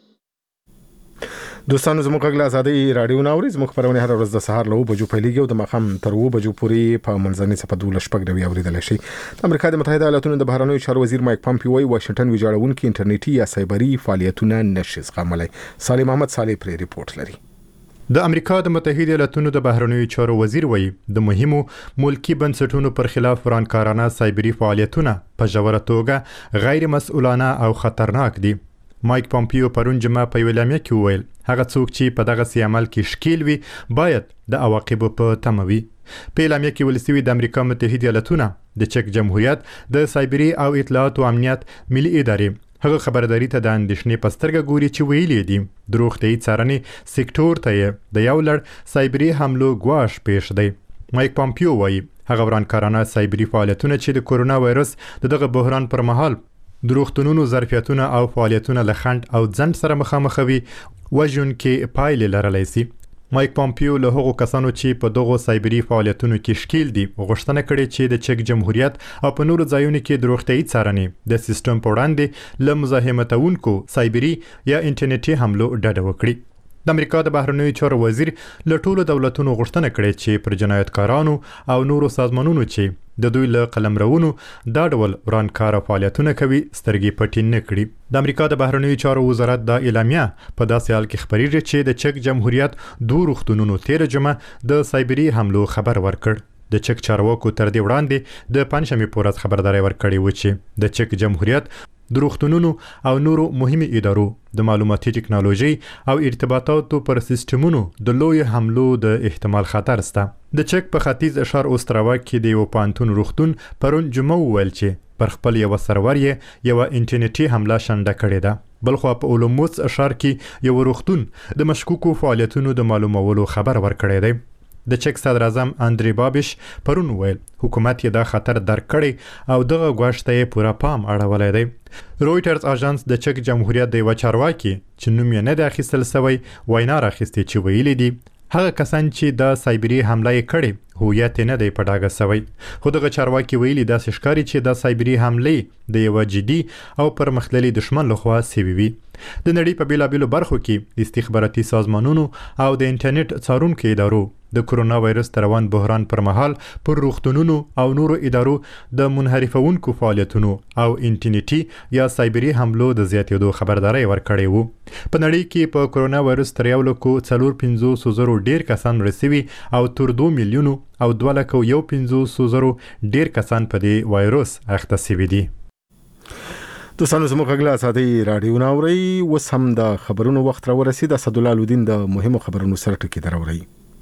دوستانو زموږ غږ له ازادۍ راډیو نه اوري. زموږ خپرونه هر ورځ د سهار له 9 بجو پیلېږي او د ماښام تر 2 بجو پورې په منځنۍ صفحه 12 اوریدلی شي. د امریکا د متحده ایالاتونو د بهرنیو چارو وزیر مایک پامپیو وايي واشنگټن ویجاړونکي انټرنیټي یا سایبري فعالیتونه نشي زغملی. صالح محمد صالح پرې ریپورت لري. د امریکا د متحده ایالاتونو د بهرنیو چارو وزیر وایي د مهمو ملکی بنسټونو پر خلاف ورانکارانه سایبري فعالیتونه په ژوره توګه غیر مسؤلانه او خطرناک دي. مایک پامپیو پرون جمعه په اعلامیه کې وویل هغه څوک چې په دغه سي عمل کې شکیل وي باید د عواقبو په تمه وي. په اعلامیه کې ویل شوي د امریکا متحده ایالاتونه د چک جمهوریت د سایبري او اطلاعات او امنیت ملي ادارې هغه خبرداري ته د اندېښنې په سترګه ګوري چې ویلي دي د روغتیايي څارنې سکتور ته یې د یو لړ سایبري حملو ګواښ پیښ دی. مایک پامپیو وایي هغه ورانکارانه سایبري فعالیتونه چې د کورونا وایرس دغه بحران پر مهال د روغتونونو ظرفیتونه او فعالیتونه له خنډ او ځنډ سره مخامخ وي وژونکې پایلې لرلی سي. مایک پامپیو له هغو کسانو چې په دغو سایبري فعالیتونو کې شکیل دي غوښتنه کړې چې د چک جمهوریت او په نورو ځایونو کې د روغتیايي څارنې د سیستم په وړاندې له مزاحمتونکو سایبري یا انټرنیټي حملو ډډه وکړي. د امریکا د بهرنیو چارو وزیر له ټولو دولتونو غوښتنه کړې چې پر جنایتکارانو او نورو سازمانونو چې د دوی له قلمرونو دا ډول ورانکاره فعالیتونه کوي سترګې پټې نه کړي. د امریکا د بهرنیو چارو وزارت دا اعلامیه په داسې حال کې خپریږي چې د چک جمهوریت 2 روغتونونو 13 جمعه د سایبري حملو خبر ورکړ. د چک چارواکو تر دې وړاندې د پنځمې په ورځ خبرداری ورکړی و چې د چک جمهوریت د روغتونونو او نورو مهمو ادارو د معلوماتي ټکنالوژي او ارتباطاتو پر سیستمونو د لوی حملو د احتمال خطر سته. د چک په ختیځ اشار اوستراوا کې د یو پانتون روغتون پرون جمعه وویل چې پر خپل یو سرور یې یو انټرنیټي حمله شنډه کړې ده. بلخوا په اولموس اشار کې یو روغتون د مشکوکو فعالیتونو د معلومولو خبر ورکړی دی. د چک صدر اعظم اندری بابش پرون ویل حکومت یې دا خطر درک کړی او دغه ګواښ ته یې پوره پام اړولی دی. رویټرز اژانس د چک جمهوریت د یوه چارواکي چې نوم یې نه دی اخیستل سوی وینا راخیستې چې ویلي دي هغه کسان چې د سایبري حمله یې کړې هویت یې نه دی په ډاګه سوی. خو دغه چارواکي ویلي داسې ښکاري چې د سایبري حملې د یوه جدي او پرمختللي دښمن لخوا سوي وي. د نړۍ په بیلابیلو برخو کې د استخباراتي سازمانونو او د انټرنیټ څارونکو ادارو د کرونا وایرس روان بحران پر مهال پر روغتونونو او نورو ادارو د منحرفونکو فعالیتونو او انټرنیټي یا سایبری حملو د زیاتېدو خبرداري ورکړې وو. په نړۍ کې په کرونا وایرس تر 1,450,000 ډیر کسان رسېوي او تر 2 میلیونو او 2,50,000 ډیر کسان په دې وایرس اخته شوي دي. دوستانو زموږ غږ له ازادۍ راډیو نه اورئ. اوس هم د خبرونو وخت راورسید. اسدالله الدین د مهمو خبرونو سره ټکی دراوړئ.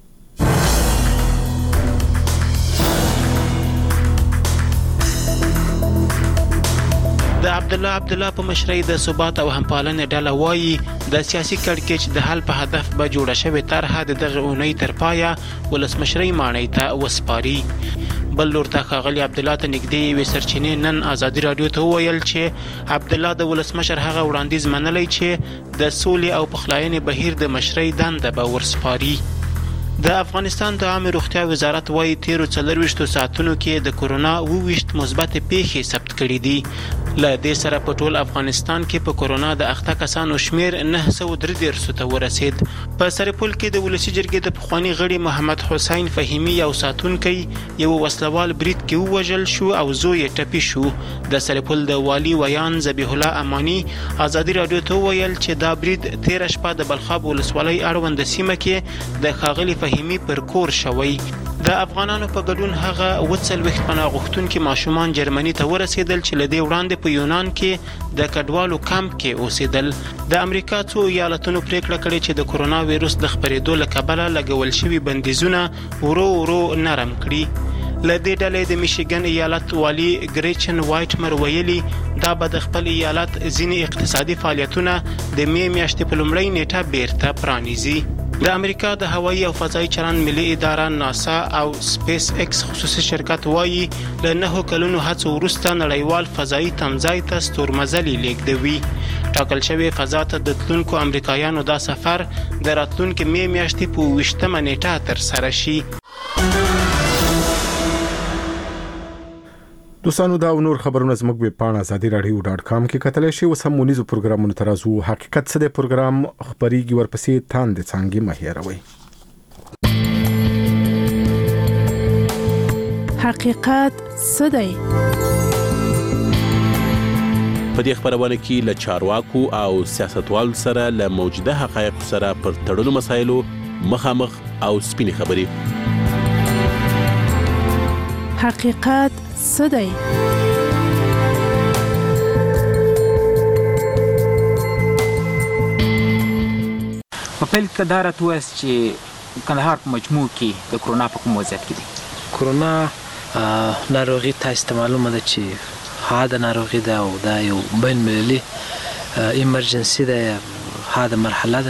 د عبدالله په مشرۍ د ثبات او همپالنې ډله وایي د سیاسي کړکېچ د حل په هدف به جوړه شوې طرحه د دغه اونۍ تر پایه ولسمشرۍ ماڼۍ ته وسپاري. بل لور ته ښاغلي عبدالله ته نږدې یوې سرچینې نن ازادي راډیو ته وویل چې عبدالله د ولسمشر هغه وړاندیز منلی چې د سولې او پخلاینې بهیر د مشرۍ دنده به ورسپاري. د افغانستان د عامه روغتیا وزارت وايي تیرو 24 ساعتونو کې د کورونا 22 مثبت پیښې ثبت کړي دي. له دې سره په ټول افغانستان کې په کورونا د اخته کسانو شمیر 933 ته ورسید. په سرپل کې د ولسی جرګې د پخوانی غړي محمد حسین فهیمی یو ساتونکی یو وسلوال برید کې وژل شو او زوی ټپي شو. د سرپل د والی ویان ذبیح الله امانی ازادي راډیو ته ویل چې دا برید 13 شپه د بلخاب ولسوالۍ اړوند سیمه کې د ښاغلي فهیمی پر کور شوی. د افغانانو په ګډون هغه 40 پناه غوښتونکي ماشومان جرمني ته ورسېدل چې لدې وړاندې په یونان کې د کډوالو کمپ کې اوسېدل. د امریکا څو ایالتونو پریکړه کړې چې د کورونا وایرس د خپرېدو له کبله لګول شوي بندیزونه ورو ورو نرم کړي. له دې ډلې د میشیګن ایالت والی ګریچن وایټمر ویلي دا به د خپل ایالت ځینې اقتصادي فعالیتونه د می میاشتې په لومړۍ نیټه بیرته پرانیزي. د امریکا د هوایي او فضایي چلند ملي اداره ناسا او سپیس ایکس خصوصي شرکت وایي له 9 کلونو هڅو وروسته نړیوال فضایي تمځای ته ستورمزلي لیږدوي. ټاکل شوی فضا ته د تلونکو امریکایانو دا سفر د راتلونکي می میاشتې په 20 نیټه ترسره شي. دوستانو دا نور خبرونه زموږ ویب پاڼه azadi.radio.com کې کتلی شي. اوس هم مونیزو پروګرامونو ته راځو. حقیقت څه دی پروګرام خبرېږي ورپسې تاندې څانګې مه هېروئ. حقیقت څه دی؟ په دې خبرونه کې له چارواکو او سیاستوالو سره له موجوده حقایقو سره پر تړلو مسایلو مخامخ او سپینې خبرې. حقیقت څه دی؟ په پیل کې دا راته ووایاست چې کندهار په مجموع کې د کرونا په کوم وضعیت کې دی؟ کرونا ناروغي تاسو ته معلومه ده چې حاده ناروغي ده او دا یو بین المللي ایمرجنسي ده، حاده مرحله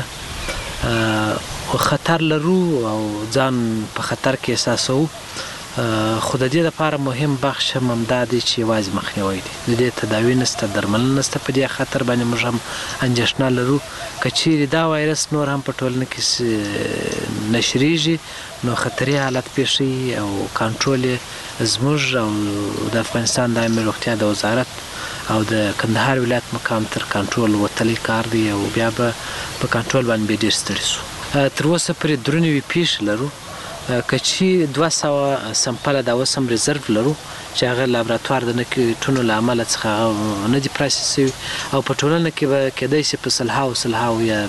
ده، خطر لرو او ځان په خطر کې احساسوو. خو د دې لپاره مهم بخش هم دا دی چې یوازې مخنیوی دی. د دې تداوی نشته، درملنه نشته. په دې خطر باندې موږ هم اندېښنه لرو. که چیرې دا وایرس نور هم په ټولنه کې نشریږي نو خطري حالت پیښوي او کنټرول یې زموږ او د افغانستان د عامه روغتیا د وزارت او د کندهار ولایت مقام تر کنټرول وتلی کار دی او بیا به په کنټرول باندې به ډېر ستړي سو. تر اوسه پورې درنوي پیښې لرو. که چې 200 سمپله د اوس هم ریزرو لرو چې هغه لابراتوار د نکټونو له امله څخه نه دي پروسس شوي او په ټولنه کې به کیدای شي په سلهاو یا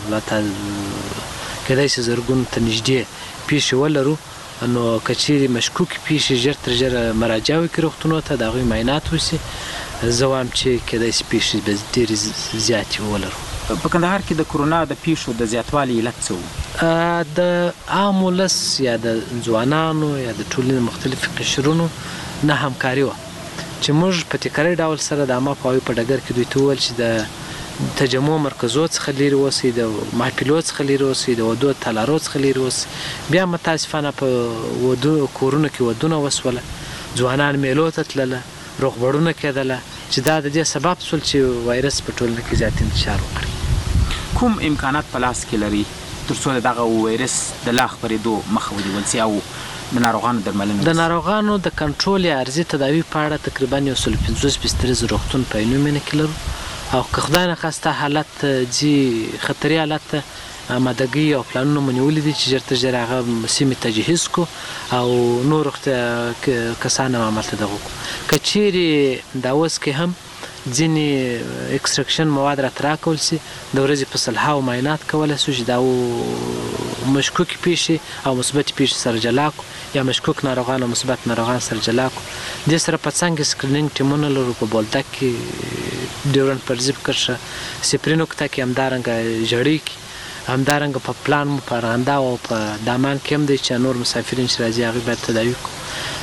کیدای شي زرګونو ته نږدې پیښې ولرو. نو که چیرې مشکوکې پیښې ژر تر ژره مراجعه وکړي روغتونونو ته، د هغوی معاینات وشي. زه وایم چې کیدای شي پیښې به ډېرې زیاتې ولرو. په کندهار کې د کرونا د پیښو د زیاتوالي علت څه و؟ د عام ولس یا د ځوانانو یا د ټولنې مختلفو قشرونو نه همکاري وه چې موږ په تکراري ډول سره د عامه پوهاوي په ډګر کې دوی ته وویل چې د تجمع مرکزو څخه لرې اوسئ، د محفلو څخه لرې اوسئ، د ودو تالارو څخه لرې اوسئ. بیا متاسفانه په کورونو کې ودونه وسوله، ځوانان میلو ته تلله، روغبړونه کېدله چې دا د دې سبب شول چې وایرس په ټولنه کې زیات انتشار وکړي. کوم امکانات په لاس کې لري تر څو دغه وایرس د لا خپرېدو مخه ونیول شي او د ناروغانو درملنه؟ د ناروغانو د کنټرول یا عارضي تداوي په اړه تقریبا 150 بسترې روغتون په عینومېنه کې لرو او که خدای نخواسته حالت ځي خطري حالت ته آمادګي او پلانونه مو نیولي دي چې ژر تر ژره هغه سیمې تجهیز کړو او نورو کسان هم همالته دغه وکړو. که چیرې دا اوس کې هم ځینې اکسټرکشن مواد راته راکول سي د ورځې په سلهاو معاینات کولی سو چې دا مشکوکې پیښې او مثبتې پیښې سره جلا کړو یا مشکوک ناروغان او مثبت ناروغان سره جلا کړو. دې سره په څنګ کې سکرینینګ ټیمونه لرو په بولدک کې ډیورنډ پرزیب کرښه سپرینوکتا کې همدارنګه ژړۍ کې همدارنګه په پلان مو په ارغنده او په دامان کې هم دی چې نور مسافرین چې راځي هغوی باید تداوي کړو.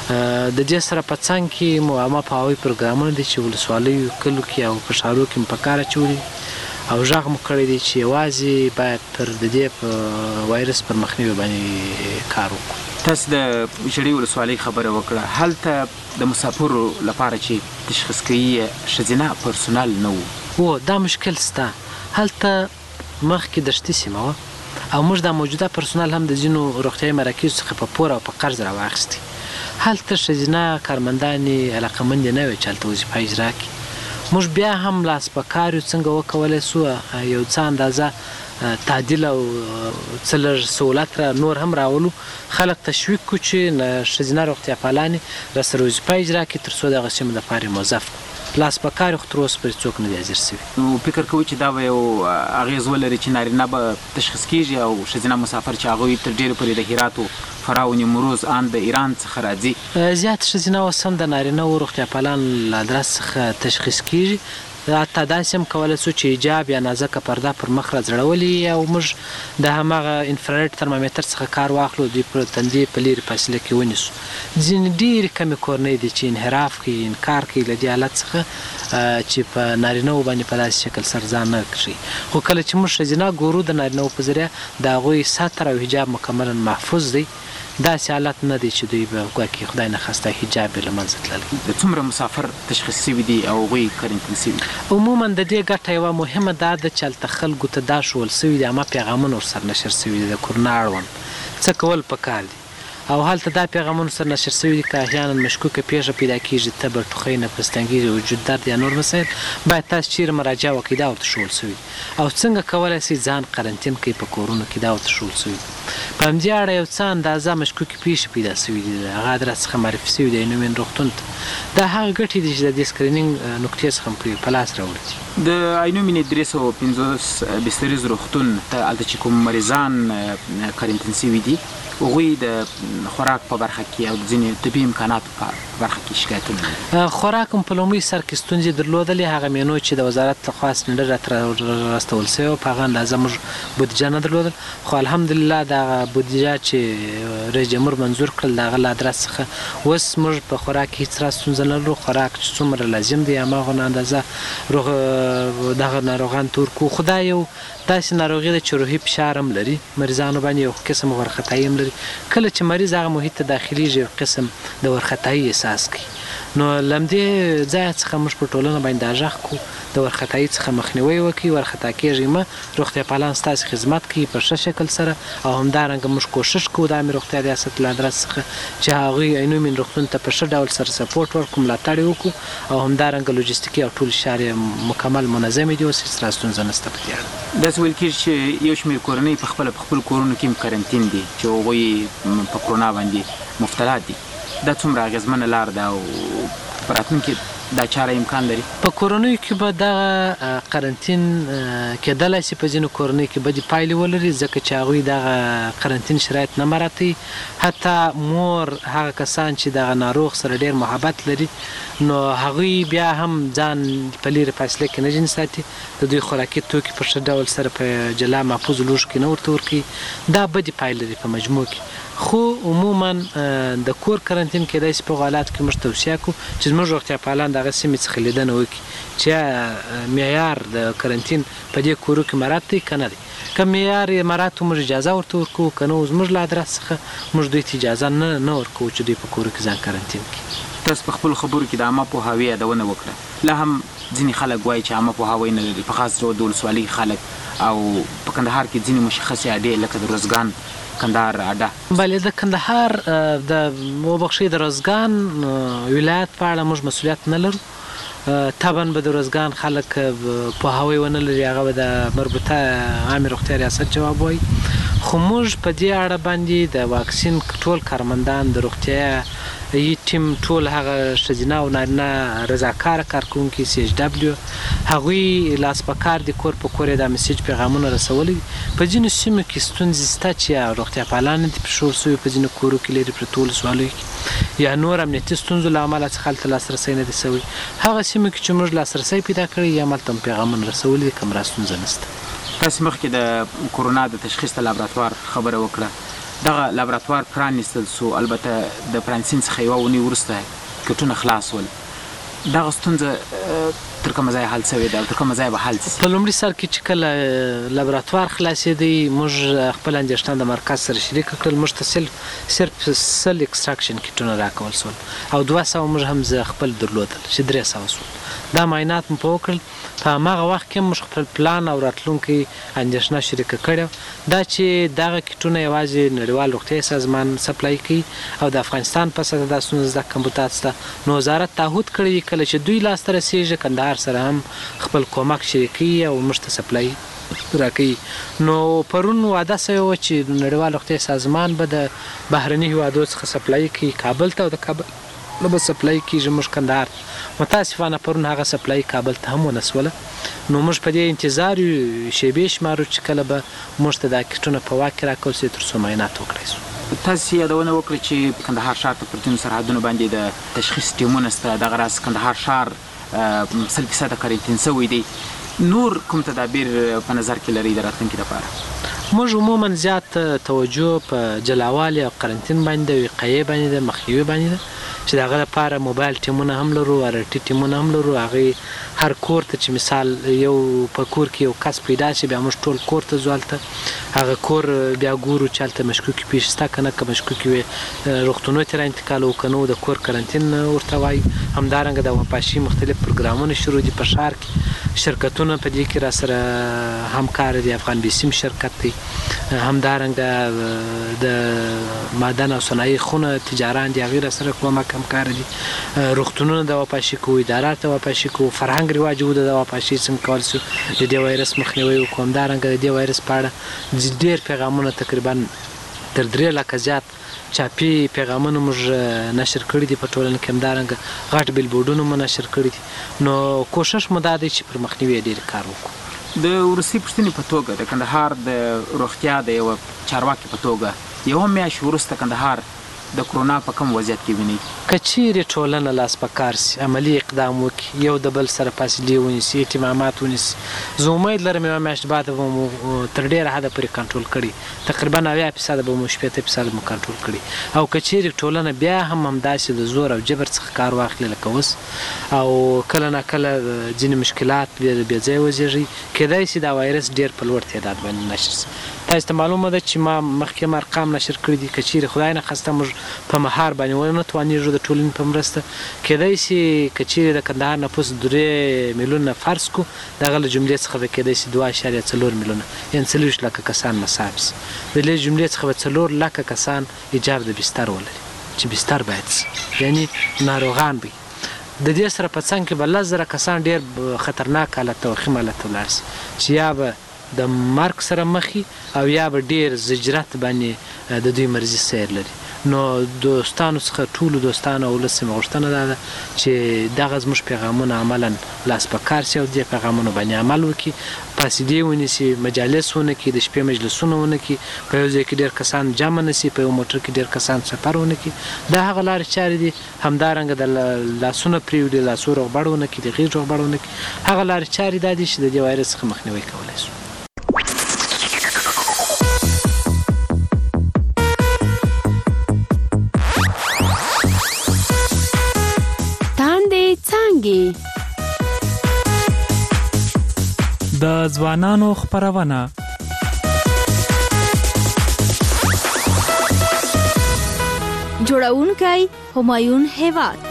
د دې سره په څنګ کې مو عامه پوهاوي پروګرامونه دي چې ولسوالیو کلو کې او په ښارو کې مو په کار اچولي او غږ مو کړی دی چې یوازې باید پر د دې وایرس پر مخنیوي باندې کار وکړو. تاسو د ژړۍ ولسوالۍ خبره وکړه، هلته د مسافرو لپاره چې تشخیص کوي ښځینه پرسونل نه و. دا مشکل شته. هلته مخکې دشتي سیمه وه او موږ دا موجوده پرسونل هم د ځینو روغتیایي مراکزو څخه په پور او په قرض راواخیستي. هلته ښځینه کارمندانې علاقمندې نه وې چې هلته وظیفه اجرا کړي. موږ بیا هم لاس په کار یو څنګه وکولی سو یو څه اندازه تعدیل او څه لږ سهولت را نور هم راولو، خلک تشویق کړو چې ښځینه روغتیا پالانې راسره وظیفه اجرا کړي تر څو دغه سیمو دپاره موظف کړو. لاس په کار خو تر اوسه پورې څوک نه دی حاضر سوي. نو فکر کوئ چې دا به یو اغېز ولري چې نارینه به تشخیص کېږي او ښځینه مسافر چې هغوی تر ډېرې پورې د هرات و فراه و نیمروز ان د ایران څخه راځي زیات ښځینه اوس هم د نارینه و روغتیا پالان له ادرس څخه تشخیص کېږي. حتی داسې هم کولی سو چې حجاب یا نازکه پرده پر مخ راځړولي او موږ د هماغه انفراريډ ترمامیتر څخه کار واخلو، دوی پر تندي په لرې فاصله کې ونیسو. ځینې ډېرې کمې کورنۍ دي چې انحراف کوي، انکار کوي له دې حالت څخه چې په نارینهو باندې په داسې شکل سر ځان نه کړي. خو کله چې موږ ښځینه ګورو د نارینهو په ذریعه د هغوی ستر او حجاب مکملا محفوظ دی. داسې حالت نه دی چې دوی به ګواکې خدای نخواسته حجاب یې له منځه تللی. د څومره مسافر تشخیص سوي دي او هغوی کارنتین سوي دي؟ عموما د دې ګټه یوه مهمه دا ده چې هلته خلکو ته دا ښوول سوي دي، عامه پیغامونه ورسره نشر سوي دي د کرونا اړوند څه کول پکار دي او هلته دا پیغامونه سره نشر سوي دي که احیانا مشکوکه پیښه پیدا کېږي، تبه، ټوخی، نفس تنګي، وجود درد یا نور مسایل، باید تاسو چیرې مراجعه وکړئ دا ورته ښوول سوي دي. او څنګه کولی سئ ځان قرنطین کړئ په کورونو کې دا ورته ښوول سوي دي. په همدې اړه یو څه اندازه مشکوکې پیښې پیدا سوي دي، هغه ادرس څخه معرفي سوي دی عینومېن روغتون ته. دا هغه ګټې دي چې د دې سکرینینګ نقطې څخه په لاس راوړي. د عینومېن 350 بستریز روغتون ته هلته چې کوم مریضان کارنتین سوي دي هغوی د خوراک په برخه کې او د ځینې طبي امکاناتو په برخه کې شکایتونه لري. خوراک هم په لومړي سر کې ستونزې درلودلې. هغه مینو چې د وزارت لخوا سلنډر راته راستول سوی و په هغه اندازه موږ بودیجه نه درلودل، خو الحمدلله دغه بودیجه چې رئیس جمهور منظور کړل د هغه له ادرس څخه اوس موږ په خوراک کې هېڅ را ستونزه نه لرو. خوراک چې څومره لازم دی هماغونه اندازه دغه ناروغان تور کړو. خو دا یو داسې ناروغي ده چې روحي فشار هم لري، مریضانو باندې یو قسم وارخطایي هم لري. کله چې مریض هغه محیط ته داخلیږي یو قسم د وارخطایي احساس کوي. نو له همدې ځایه څخه موږ په ټولنه باندې دا غږ کړو د وارخطایي څخه مخنیوی وکړي، وارخطا کېږئ مه، روغتیا پالان ستاسې خدمت کوي په ښه شکل سره. او همدارنګه موږ کوښښ کوو د عامې روغتیا ریاست له ادرس څخه چې هغوی عینومېن روغتون ته په ښه ډول سره سپورټ ورکړو، ملاتړ یې وکړو او همدارنګه لوجستیکي او ټول شار یې مکمل منظمې دي. اوس هېڅ را ستونزه نشته په دې اړه. داسې ویل کېږي چې یو شمېر کورنۍ په خپل کورونو کې هم کارنتین دي چې هغوی په کرونا باندې مبتلا دي. دا څومره اغېزمنه لار ده او په راتلونکي دا چاره امکان لري؟ په کورنیو کې به دغه قرنطین کېدلی شي په ځینو کورنیو کې بدې پایلې ولري، ځکه چې هغوی دغه قرنطین شرایط نه مراعتوي. حتی مور هغه کسان چې دغه ناروغ سره ډېر محبت لري نو هغوی بیا هم ځان په لرې فاصله کې نه ځینې ساتي، د دوی خوراکي توکي په ښه ډول سره په جلا محفوظ لوښو کې نه ورته ورکوي. دا بدې پایلې لري په مجموع کې. خو عموما د کور قرنطین کېدای شي په هغو حالاتو کې موږ توصیه کړو چې زموږ روغتیا پالان دغه سیمې څخه لیدنه وکړي چې معیار د قرنطین په دې کورو کې مراعات دی که نه دی. که معیار یې مراعات و موږ اجازه ورته ورکوو، که نه زموږ له ادرس څخه موږ دوی ته اجازه نه ورکوو چې دوی په کورو کې ځان قرنطین کړي. تاسو په خپلو خبرو کې د عامه پوهاوي یادونه وکړه. لا هم ځینې خلک وایي چې عامه پوهاوی نه لري، په خاص ډول د ولسوالۍ خلک او په کندهار کې ځینې مشخصې اډې لکه د روزګان کندهار اډه. بله د کندهار د وبخښئ د روزګان ولایت په اړه موږ مسؤلیت نه لرو طبعا به د روزګان خلک پوهاوی ونه لري هغه به د مربوطه عامې روغتیا ریاست جواب وایي خو موږ په دې اړه باندې د واکسین ټول کارمندان د روغتیا ټیم ټول هغه ښځینه او نارینه رضاکاره کارکوونکي CHW هغوی لاس په کار دي کور په کور یې دا میسیج پیغامونه رسولی په ځینو سیمو کې ستونزې شته چې روغتیا پالان دي پرېښول سوي په ځینو کورو کې لري پرتولو سوالیو کې یا نور امنیتي ستونزو له امله څخه هلته لاسرسی نه دی سوی هغه سیمو کې چې موږ لاسرسی پیدا کړی یا هملته هم پیغامونه رسولي دي کوم را ستونزه نشته تاسې مخکې د کورونا د تشخیص د لابراتوار خبره وکړه دغه لابراتوار پرانیستل سو البته د پرانیستنې څخه یوه اونۍ وروسته کټونه خلاص ول دغه ستونزه تر کومه ځایه حل سوې ده او تر کومه ځایه به حل شي په لومړي سر کې چې کله لابراتوار خلاصېدی موږ خپل اندېښنه د مرکز سره شریکه کړل موږ ته صرف سل اکسټراکشن کټونه راکول سول او 200 موږ هم زه خپل درلودل چې 300 سول دا معاینات مو په وکړل په هماغه وخت کې موږ خپل پلان او راتلونکي اندېښنه شریکه کړې دا چې دغه کټونه یوازې نړیوال روغتیا سازمان سپلای کوي او د افغانستان په سطح دا ستونزه ده کوم تاسو ته نو وزارت تعهد کړی کله چې دوی لاسته رسیږي کندهار سره هم خپل کومک شریکي او موږ ته سپلای راکوي نو پرون وعده سوې وه چې نړیوال روغتیا سازمان به د بهرني هیوادو څخه سپلای کوي کابل ته او د کابل نه به سپلای کېږي موږ کندهار متاسفانه پرون هغه سپلای کابل ته هم ونسوله نو موږ په دې انتظار یو شیبې شمارو چې کله به موږ ته دا کټونه په واک کې راکول سي تر څو معاینات وکړی سو تاسې یادونه وکړه چې کندهار ښار ته پر ځینو سرحدونو باندې د تشخیص ټیمونه شته دغه راز کندهار ښار 100% کارنتین سوی دی نور کوم تدابیر په نظر کې لري د راتلونکي لپاره موږ عموما زیات توجه په جلاوالي او قرنطین باندې د وقایې باندې د مخنیوي باندې ده چې د هغه لپاره موبایل ټیمونه هم لرو RT ټیمونه هم لرو هغې هر کور ته چې مثال یو په کور کې یو کس پیدا شي بیا موږ ټول کور ته ځو هلته هغه کور بیا ګورو چې هلته مشکوکې پېښې شته که نه که مشکوکې وې روغتونو ته را انتقالوو که نه د کور قرنطین ورته وایي همدارنګه د وپاشي مختلف پروګرامونه شروع دي په ښار کې شرکتونه په دې کې را سره همکار دي افغان بیسیم شرکت دی همدارنګه د معدن او صنایع خونه تجاران دي هغوی را سره کومک همکار دي روغتونونه د وپاشي کوو ادارات د وپاشي کوو فرهنګ رواج وو د وپاشي څنګه کول سو د دې وایرس مخنیوی وکړو همدارنګه د دې وایرس په اړه ډېر پیغامونه تقریبا تر 3 لکه زیات چاپي پیغامونه موږ نشر کړي دي په ټولنه کې همدارنګه غټ بیلبورډونه مو نشر کړي دي نو کوشش مو دا دی چې پر مخنیوي ډېر کار وکړو د وروستۍ پوښتنې په توګه د کندهار د روغتیا د یوه چارواکي په توګه یوه میاشت وروسته کندهار د کرونا په کوم وضعیت کې ویني که چیرې ټولنه لاس په کار سي عملي اقدام وکړي یو د بل سره فاصلې ونیسي اهتمامات ونیسي زه امید لرم یوه میاشت بعد به مو تر ډېره حده پورې کنټرول کړي تقریبا 90% به مو 80% مو کنټرول کړي او که چیرې ټولنه بیا هم همداسې د زور او جبر څخه کار واخلي لکه اوس او کله نه کله ځینې مشکلات بې ځایه وزېږي کیدای سي دا وایرس ډېر په لوړ تعداد باندې نشر سي تاسو ته معلومه ده چې ما مخکې ارقام نشر کړي دي که چیرې خدای نخواسته موږ په مهار باندې ونه توانېږو د ټولنې په مرسته کیدای سي که چیرې د کندهار نفوس 3 میلیونه فرض کړو د هغه له جملې څخه به کیدای سي 2.4 میلیونه یعنې 40 لکه کسان مصاب سي د دې جملې څخه به 4 لکه کسان ایجاب د بستر ولري چې بستر باید سي یعنې ناروغان وي د دې سره په څنګ کې به 10,000 کسان ډېر خطرناک حالت ته وخیم حالت ته ولاړ سي چې یا به د مرګ سره مخي او یا به ډېر زجرت باندې د دوی مرضي سیر لري نو دوستانو څخه ټولو دوستانو او ولس څخه غوښتنه دا ده چې دغه زموږ پیغامونه عملا لاس په کار سي او دې پیغامونو باندې عمل وکړي فاسدې ونیسي مجالس ونه کړي د شپې مجلسونه ونه کړي په یو ځای کې ډېر کسان جمع نه سي په یو موټر کې ډېر کسان سفر ونه کړي دا هغه لارې چارې دي همدارنګه د لاسونه پرېږدي لاسو روغبړ ونه کړي د غېږ روغبړ ونه کړي هغه لارې چارې دا دي چې د دې وایرس څخه مخنیوی کولی شو د ځوانانو خپرونه جوړونکی همایون هیواد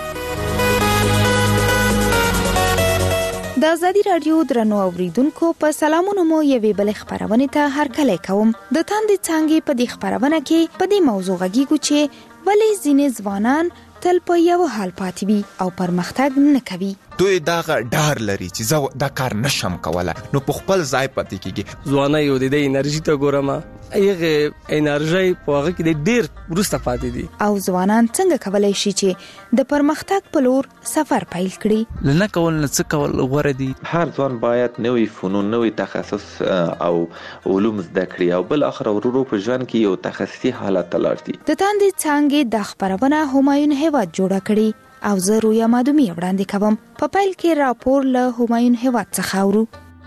د ازادي رادیو درنو اوریدونکو په سلامونو مو یوې بل خبرونه ته هرکلی کوم د تاندې څنګه په دې خبرونه کې په دې موضوع غږیږو چې ولې ځینې ځوانان تل په یو حال پاتې وي او پرمختګ نه کوي دوی دا ډار لري چې زه دا کار نشم کولای، نو په خپل ځای پاتې کیږي. ځواني او د انرژي ته ګورم، ایغه انرژي په هغه کې ډیر ورسته پاتې دي. او ځوانان څنګه کولای شي چې د پرمختګ په لور سفر پیل کړي؟ لنه کول نه څه کول غوړه دي. هر ځوان باید نوې فنون، نوې تخصص او علوم زده کړي او بل اخر ورو په ژوند کې یو تخصصي حالت ته لاړ شي. د تاندې څانګې د خبرونه همایون هیواد جوړه کړي او زه رویا مادومی وړاندې کوم. په پیل کې راپور له همایون هیواد څخه اورو.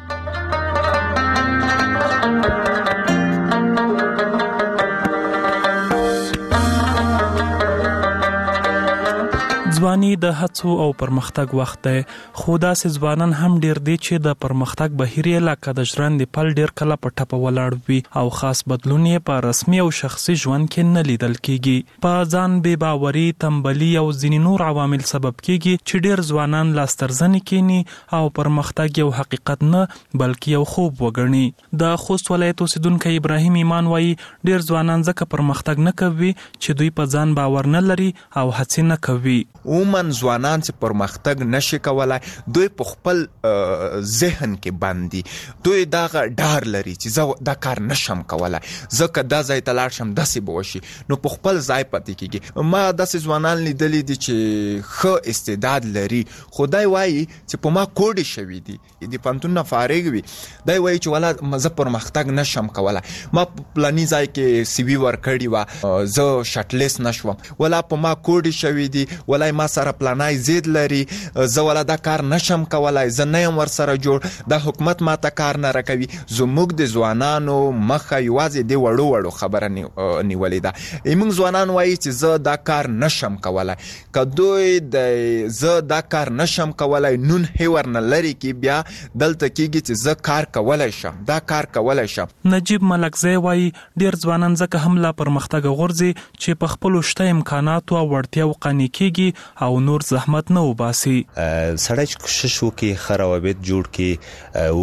ځواني د هڅو او پرمختګ وخت دی، خو داسې ځوانان هم ډیر دي چې د پرمختګ بهیر یې لکه د ژرندې پل ډیر کله په ټپه ولاړ وي او خاص بدلون یې په رسمي او شخصي ژوند کې نه لیدل کیږي. په ځان بې باوري، تنبلي او ځینې نور عوامل سبب کیږي چې ډیر ځوانان لاسترزنې کینی او پرمختګ یو حقیقت نه بلکې یو خوب وګڼي. د خوست ولایت اوسیدونکی ابراهیم ایمان وایي ډیر ځوانان ځکه پرمختګ نه کوي چې دوی په ځان باور نه لري او هڅې نه کوي. عموماً ځوانان چې پرمختګ نشي کولای، دوی په خپل ذهن کې باندې دوی دا ډار لري چې زه دا کار نشم کولای، ځکه دا ځای ته لاړ شم داسې به وشي، نو په خپل ځای پاتې کیږي. ما داسې ځوانان لیدلي دي چې ښه استعداد لري، خو دی وایي چې په ما کوډې شوي دي، د پوهنتون نه فارغ وي، دی وایي چې ولا زه پرمختګ نشم کولای، ما په پلاني ځای کې سی وي ورکړې وه، زه شټلیست نشوم، ولا په ما کوډې شوي دي، ولا ما سره پلانای زید لري، زه ولا دا کار نشم کولای، زه نه یم ورسره جوړ، دا حکومت ما ته کار نه راکوي. زموږ د ځوانانو مخه یوازې د وړو خبره نیولې ده. موږ ځوانان وایي چې زه دا کار نشم کولای، که دوی د زه دا کار نشم کولای نون هیور نه لري کې بیا دلته کېږي چې زه کار کولای شم، دا کار کولای شم. نجیب ملکزی وایي ډیر ځوانان ځکه هم لا پرمختګ غورځي چې په خپلو شته امکاناتو او وړتیاو قانع کیږي او نور زحمت نه وباسي. سړی چې کوشش وکړي، ښه روابط جوړ کړي،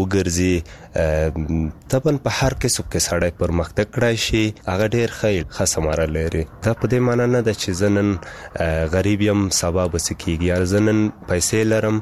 وګرځي، طبعا په هر کسب کې سړی پرمختګ کړی شي، هغه ډیر ښه ثمره لري. دا په دې معنی نه ده چې زه نن غریب یم سبا بس کېږي، یا زه نن پیسې لرم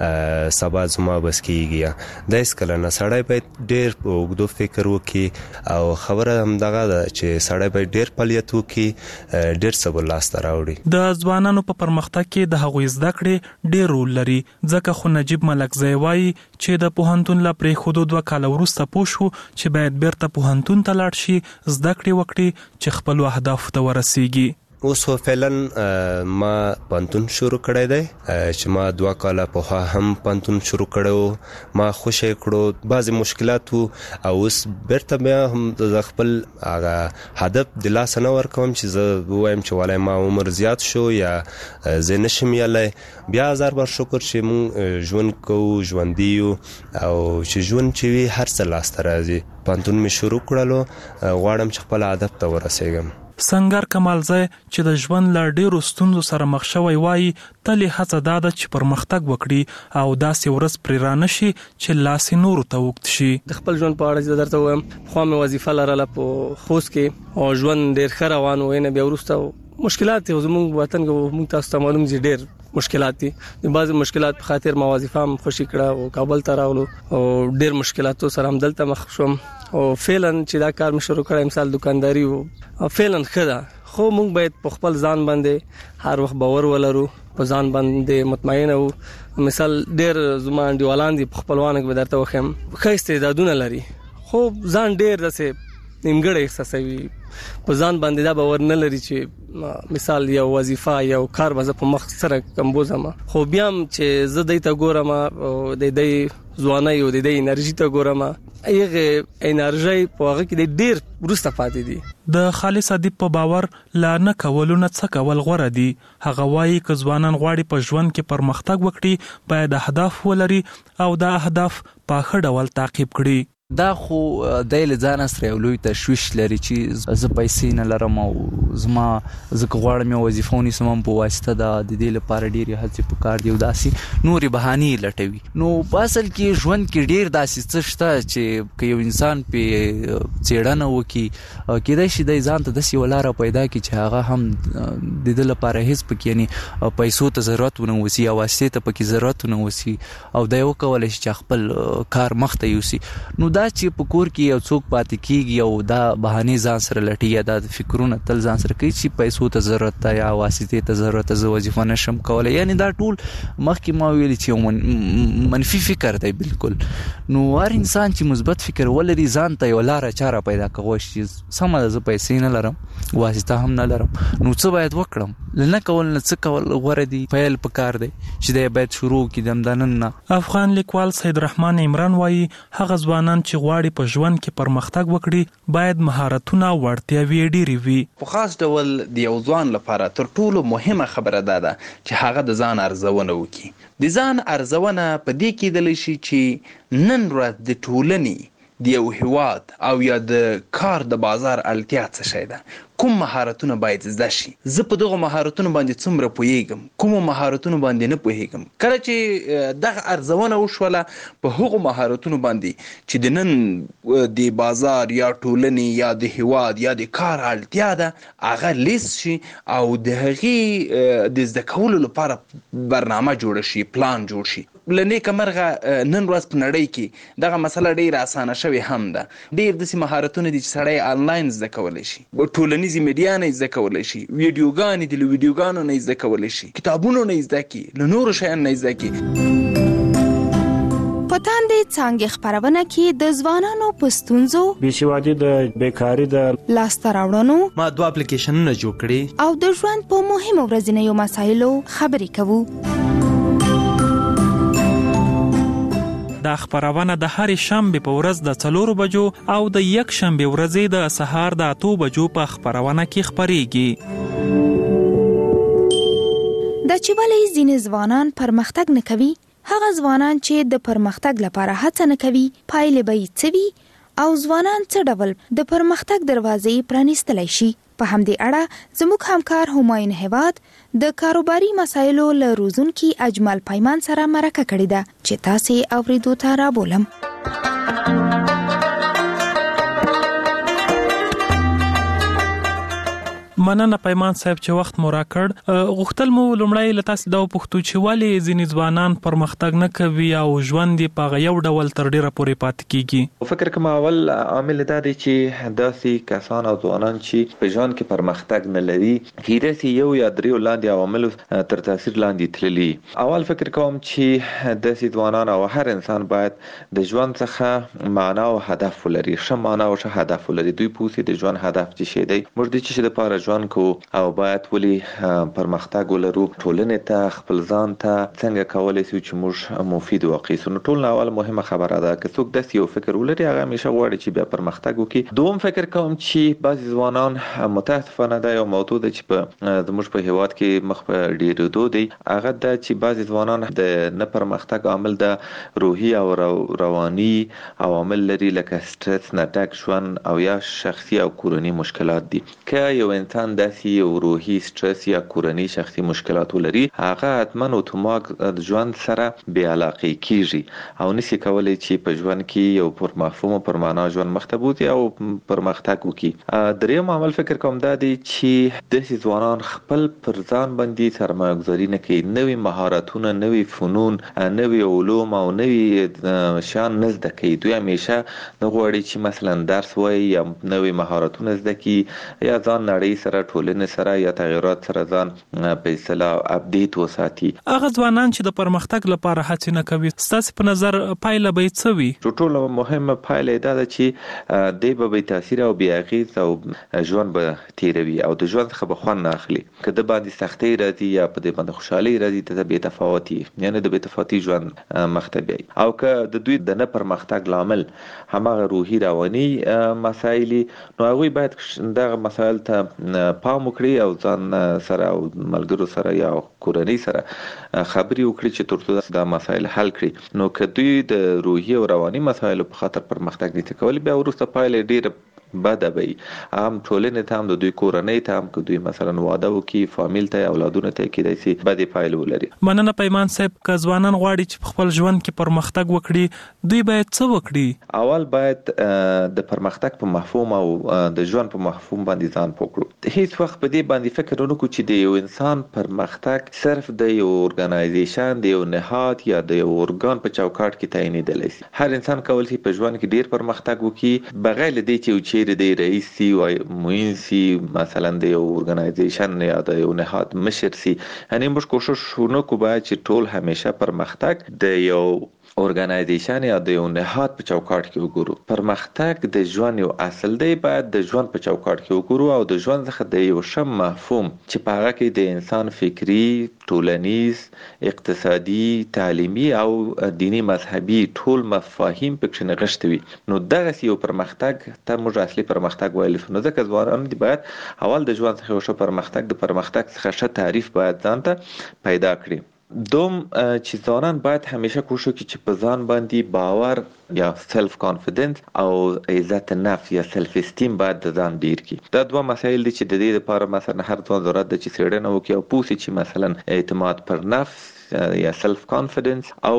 سبا زما بس کېږي. دا هېڅکله نه، سړی باید ډیر په اوږدو فکر وکړي او خبره همدغه ده چې سړی باید ډیر فعالیت وکړي، ډیر څه به لاسته راوړي. د ځوانانو په پرمختګ کې د هغوی زده کړې ډیر رول لري، ځکه خو نجیب ملکزی وایي چې د پوهنتون له پرېښودو 2 کاله وروسته پوه شو چې باید بیرته پوهنتون ته لاړ شي، زده کړې وکړي چې خپلو اهدافو ته ورسیږي. اوس فعلا ما پانتون شروع کړی دی چې ما 2 کاله په هم پانتون شروع کړو، ما خوشی کړو، بعضی مشکلات او اوس بیرته بیا هم د خپل هغه هدف د لاس نه ورکوم چې زه وایم چې ولای ما عمر زیات شو یا زه نشم یلای، بیا هزار بار شکر چې مون ژوند کوو، ژوندیو او چې ژوند چې وي هر څه لاسته راځي. پانتون می شروع کړلو، غواړم چې خپل هدف ته ورسېږم. سنگر کمالزی چې د ژوند له ډیرو ستونزو سره مخ شوی وایي تل هڅه دا ده چې پرمختګ وکړي او داسې ورځ پرې رانشي چې لاس یې نورو ته اوږد شي. د خپل ژوند په اړه زه درته وایم، خو مې وظیفه لرله په خوست کې او ژوند ډیر ښه روان و، نه بیا وروسته مشکلات یې زموږ وطن کې موږ تاسو ته معلوم دي ډیر مشکلات دي. د بعض مشکلات په خاطر ما وظیفه هم خوشی کړه او کابل ته راغلو او ډیر مشکلاتو سره هم دلته مخ شوم او فعلا چې دا کار مې شروع کړم مثال دکانداري او فعلا خدا، خو موږ باید په خپل ځان باندې هر وخت باور ولرو، په ځان باندې مطمئن او مثال ډیر زما انډیوالان دي په خپلوانو کې درته وخم ښه استعدادونه لري، خو ځان ډیر داسې نیمګړی احساسوي، په ځان باندې دا باور نه لري چې مثال یو وظیفه یو کار به زه په مخ سره کمبوزم، خو بیا هم چې زه دی ته ګورم او د دې ځوانۍ او د دې انرژي ته ګورم، هغه انرژي په هغه کې ډیر وروسته پاتې دي. د خالص ادیب په باور لا نه کولو نه څه کول غوره دي. هغه وایي که ځوانان غواړي په ژوند کې پرمختګ وکړي باید اهداف ولري او دا اهداف په ښه ډول تعقیب کړي. دا خو د له ځان سره یو لوی تشویش لري چې زه پیسې نه لرم او زما زه غواړم یو وظیفه ونیسم په واسطه د دې لپاره ډېرې هڅې پکار دي او داسې نورې بهانې لټوي. نو په اصل کې ژوند کې ډېر داسې څه شته چې که یو انسان پې څېړنه وکړي کېدای شي د ځان ته داسې یوه لاره پیدا کړي چې هغه هم د ده لپاره هېڅ پکې یعنې پیسو ته ضرورت ونه وسي یا واسطې ته پکې ضرورت ونه وسي او دا یې وکولی شي چې خپل کار مخته یوسي. نو دا چې په کور کې یو څوک پاتې کېږي او دا بهانې ځان سره لټي یا دا فکرونه تل ځان سره کوي چې پیسو ته ضرورت ده یا واسطې ته ضرورت ده زه وظیفه نشم کولی، یعنې دا ټول مخکې ما ویلي چې یو منفي فکر دی بالکل. نو هر انسان چې مثبت فکر ولري ځان ته یو لاره چاره پیدا کولی شي سمه ده زه پیسې نه لرم واسطه هم نه لرم نو څه باید وکړم، له نه کول نه څه کول غوره دي. پیل پکار دی چې دی باید شروع کړي د همدنن نه. افغان لیکوال سید رحمان عمران وایي هغه ځوانان چې غواړي په ژوند کې پرمختګ وکړي باید مهارتونه او وړتیاوې ډېرې وي. په خاص ډول د یو ځوان لپاره تر ټولو مهمه خبره دا ده چې هغه د ځان ارزونه وکړي. د ځان ارزونه په دې کېدلی شي چې نن ورځ د ټولنې د یو هیواد او یا د کار د بازار اړتیا څه شی ده، کوم مهارتونه باید زده شي، زه په دغه مهارتونو باندې څومره پوهیږم، کوم مهارتونو باندې نه پوهیږم. کله چې دغه ارزونه وشوله په هغو مهارتونو باندې چې د نن د بازار یا ټولنې یا د هیواد یا د کار اړتیا ده هغه لیست شي او د هغې د زده کولو لپاره برنامه جوړه شي، پلان جوړ شي. له نیکه مرغه نن ورځ په نړۍ کې دغه مسله ډېره اسانه شوې هم ده. ډېر داسې مهارتونه دي چې سړی آنلاین زده کولی شي، ټولنیزې میډیا نه زده کولی شي، ویډیوګانې دي له ویډیوګانو نه زده کولی شي، کتابونو نه زده کړي، له نورو شیانو نه زده کړي. په تاندې څانګې خپرونه کې د ځوانانو په ستونزو، بېسوادي د بیکاري د لاسته راوړنو، ما 2 اپلیکیشنونه جوړ کړي او د ژوند په مهمو ورځنیو مسایلو خبرې کوو. دا خبرونه د هر شنبه په ورځ د 4 بجو او د یک شنبه ورځې د سهار د 8 بجو په خبرونه کې خبريږي. د چې ولې ځینې ځوانان پرمختګ نه کوي، هغه ځوانان چې د پرمختګ لپاره هڅه نه کوي پایلې به یې څه وي او ځوانان څه ډول د پرمختګ دروازې پرانیستلی شي. په همدې اړه زموږ همکار همایون هیواد د کاروباري مسایلو له روزونکي اجمل پیمان سره مرکه کړې ده چې تاسې اوریدو ته رابولم. مننه پیمان صاحب چې وخت مو راکړ. غوښتل مو لومړی له تاسو دا وپوښتو چې ولې ځینې ځوانان پرمختګ نه کوي او ژوند یې په یو ډول تر ډیره پورې پاتې کیږي. فکر کوم اول عامل دا دی چې داسې کسان او ځوانان چې په ژوند کې پرمختګ نه لري کیدای شي یو یا درې لاندې عوامل تر تاثیر لاندې تللي. اول فکر کوم چې داسې ځوانان او هر انسان باید د ژوند څخه معنا او هدف ولري، ښه معنا او ښه هدف ولري. دوی پوهیږي د ژوند هدف څه شی دی، موږ د څه لپاره ژوند کو او باید ولي پرمختګ ولرو، ټولنې ته خپل ځان ته څنګه کولای شو چې موږ مفید واقع سو. ټول اول مهمه خبره ده که څوک داسې یو فکر ولري هغه همیشه غواړي چې بیا پرمختګ وکړي. دوم فکر کوم چې بعضی ځوانان متاسفانه دا یو موضوع ده چې په زموږ په هیواد کې مخ په ډیرېدو دی، هغه دا چې بعضی ځوانان د نه پرمختګ عامل د روحي او رواني عوامل لري لکه سټرس، نه ډک ژوند او یا شخصي او کورني مشکلات دي. که یو انسان داسې یو روحي سټرس یا کورني شخصي مشکلات ولري هغه حتما اتومات ژوند سره بې علاقه کیږي او نشي کولای چې په ژوند کې یو پر مفهوم او پر معنا ژوند مخته بوزي او پرمختګ وکړي. دریم عامل فکر کوم دا دی چې داسې ځوانان خپل پر ځان باندې سرمایه گذاري نه کوي، نوي مهارتونه، نوي فنون، نوي علوم او نوي شیان نه زده کوي. دوی همیشه نه غواړي چې مثلا درس وایي یا نوي مهارتونه زده کړي یا ځان نړۍ سره ټولنې سره یا تغیرات سره ځان په اصطلاح اپډیټ وساتي. هغه ځوانان چې د پرمختګ لپاره هڅه نه کوي ستاسو په نظر پایله به څه وي؟ ټول مهمه پایله دا ده چې دی به تاثیر او بې اغیز او ژوند به تیروي او د ژوند څخه به خوند نه اخلي. که د باندې سختۍ راځي یا په دې باندې خوشحالي راځي ته بې تفاوتي، یعنی د بې تفاوتي ژوند مخته بیایي. او که د دوی د نه پرمختګ لامل هماغه روحي رواني مسایل نو هغوی باید دغه مسایل ته پام وکړي او ځان سره او ملګرو سره یا کورنۍ سره خبرې وکړي چې ترڅو دا مسایل حل کړي. نو که دوی د روحي او رواني مسایلو په خاطر پرمختګ نه کوي بیا وروسته پایله ډیر بده وي. هم ټولنې ته هم د دوی کورنۍ ته هم که دوی مثلا واده وکړي فامیل ته اولادونه ته کېدای شي بدې پایلې ولري. مننه پیمان صاحب. که ځوانان غواړي چې په خپل ژوند کې پرمختګ وکړي دوی باید څه وکړي؟ اول باید د پرمختګ په مفهوم او د ژوند په مفهوم باندې ځان پوه کړو. هیڅ وخت په دې باندې فکر نه وکړو چې د یو انسان پرمختګ صرف د یو ارګنایزیشن د یو نهاد یا د یو ارګان په چوکاټ کې تعینېدلی شي. هر انسان کولی شي په ژوند کې ډیر پرمختګ وکړي بغیر له دې چې د رئیس سی او معین سی مثلا د یو ارګنایزیشن یا د یو نهاد مشر سی. یعنی موږ کوشش وکړو چې باید چې ټول همیشه پرمختګ د یو ارګنایزیشن یا د یو نهاد په چوکاټ کې وګورو. پرمختګ د ژوند یو اصل دی، باید د ژوند په چوکاټ کې وګورو او د ژوند څخه د یو شم مفهوم چې په هغه کې د انسان فکری، ټولنیز، اقتصادي، تعلیمي او دینی مذهبي ټول مفاهیم پکې نغښتي وي. نو دغه یو پرمختګ ته موږ اصلي پرمختګ ویل شو. نو ځکه ځوانان دي باید اول د ژوند څخه یو پرمختګ د پرمختګ څخه ښه تعریف باید ځان ته پیدا کړي. دوم چې ځوانان باید همیشه کوشش وکړي چې په ځان باندې باور یا سلف کانفیډنس او عزت نفس یا سلف استیم باید د ځان ډیر کړي. دا دوه مسایل دي چې د دې لپاره مثلا هر ځوان ضرورت ده چې څېړنه وکړي او پوه شي چې مثلا اعتماد پر نفس یا سلف کانفیډنس او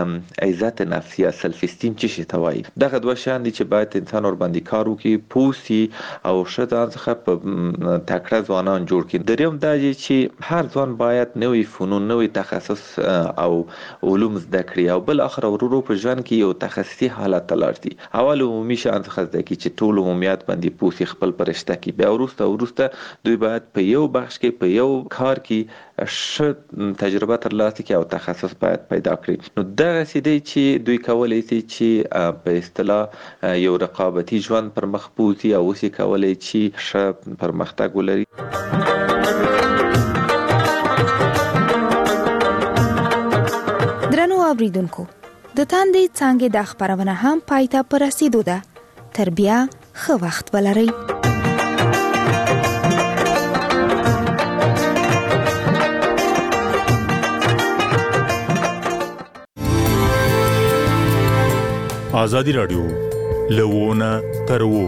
عزت نفس یا سلف استیم څه شي ته وایي. دغه دوه شیان دي چې باید انسان ور باندې کار وکړي، پوه شي او ښه ځان څخه په تکړه ځوانان جوړ کړي. دریم دا دی چې هر ځوان باید نوې فنون، نوې تخصص او علوم زده کړي او بل اخر ورو په ژوند کې یو تخصصي حالت ته لاړ شي. اول عمومي شیان څخه زده کړي چې ټول عمومیت باندې پوه شي، خپل پرشته کړي. بیا وروسته دوی باید په یو بخش کې په یو کار کې ښه تجربه ترلاسه کړي او تخصص باید پیدا کړي. نو دغه سیدی چې دوی کولی شي چې په اصطلاح یو رقابتي ژوند پر مخ بوځي او اوس یې کولی چې ښه پرمختګ ولري. درنو اوریدونکو، د تاندې څانګې د خبرونه هم پای ته په رسیدو ده. تر بیا ښه وخت ولرئ. آزادی رادیو لوونه ترو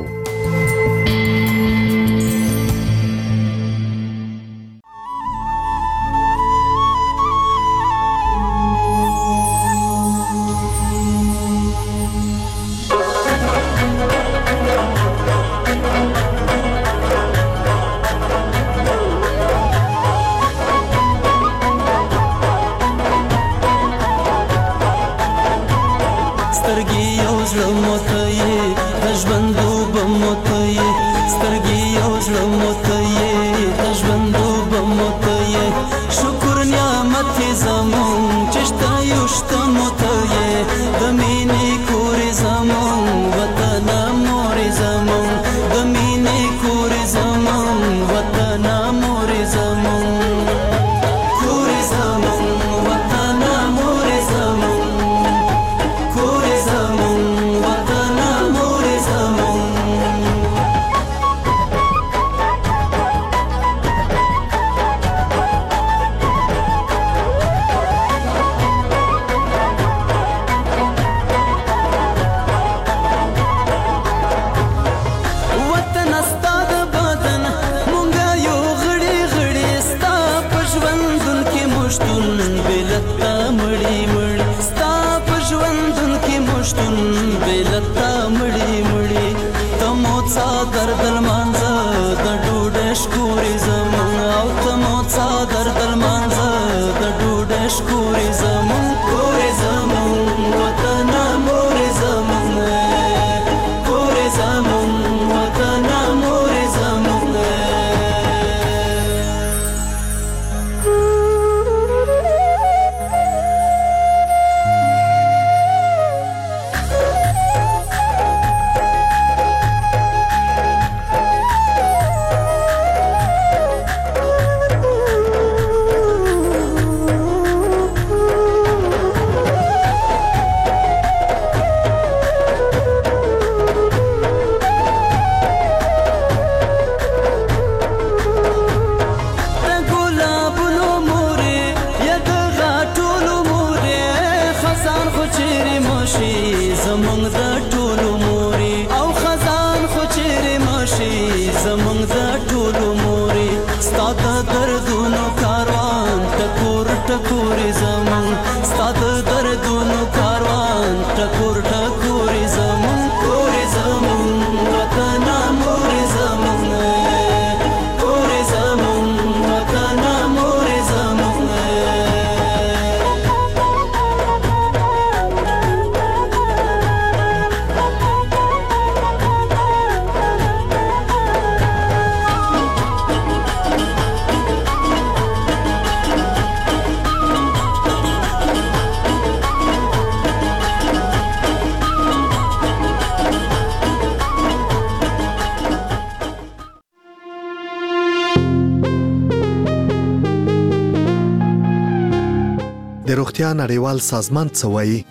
د روغتیا نړیوال سازمان څه وایي؟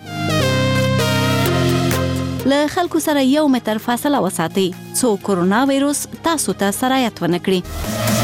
له خلکو سره 1 متر فاصله وساتئ څو کرونا وایروس تاسو ته سرایت ونه کړي.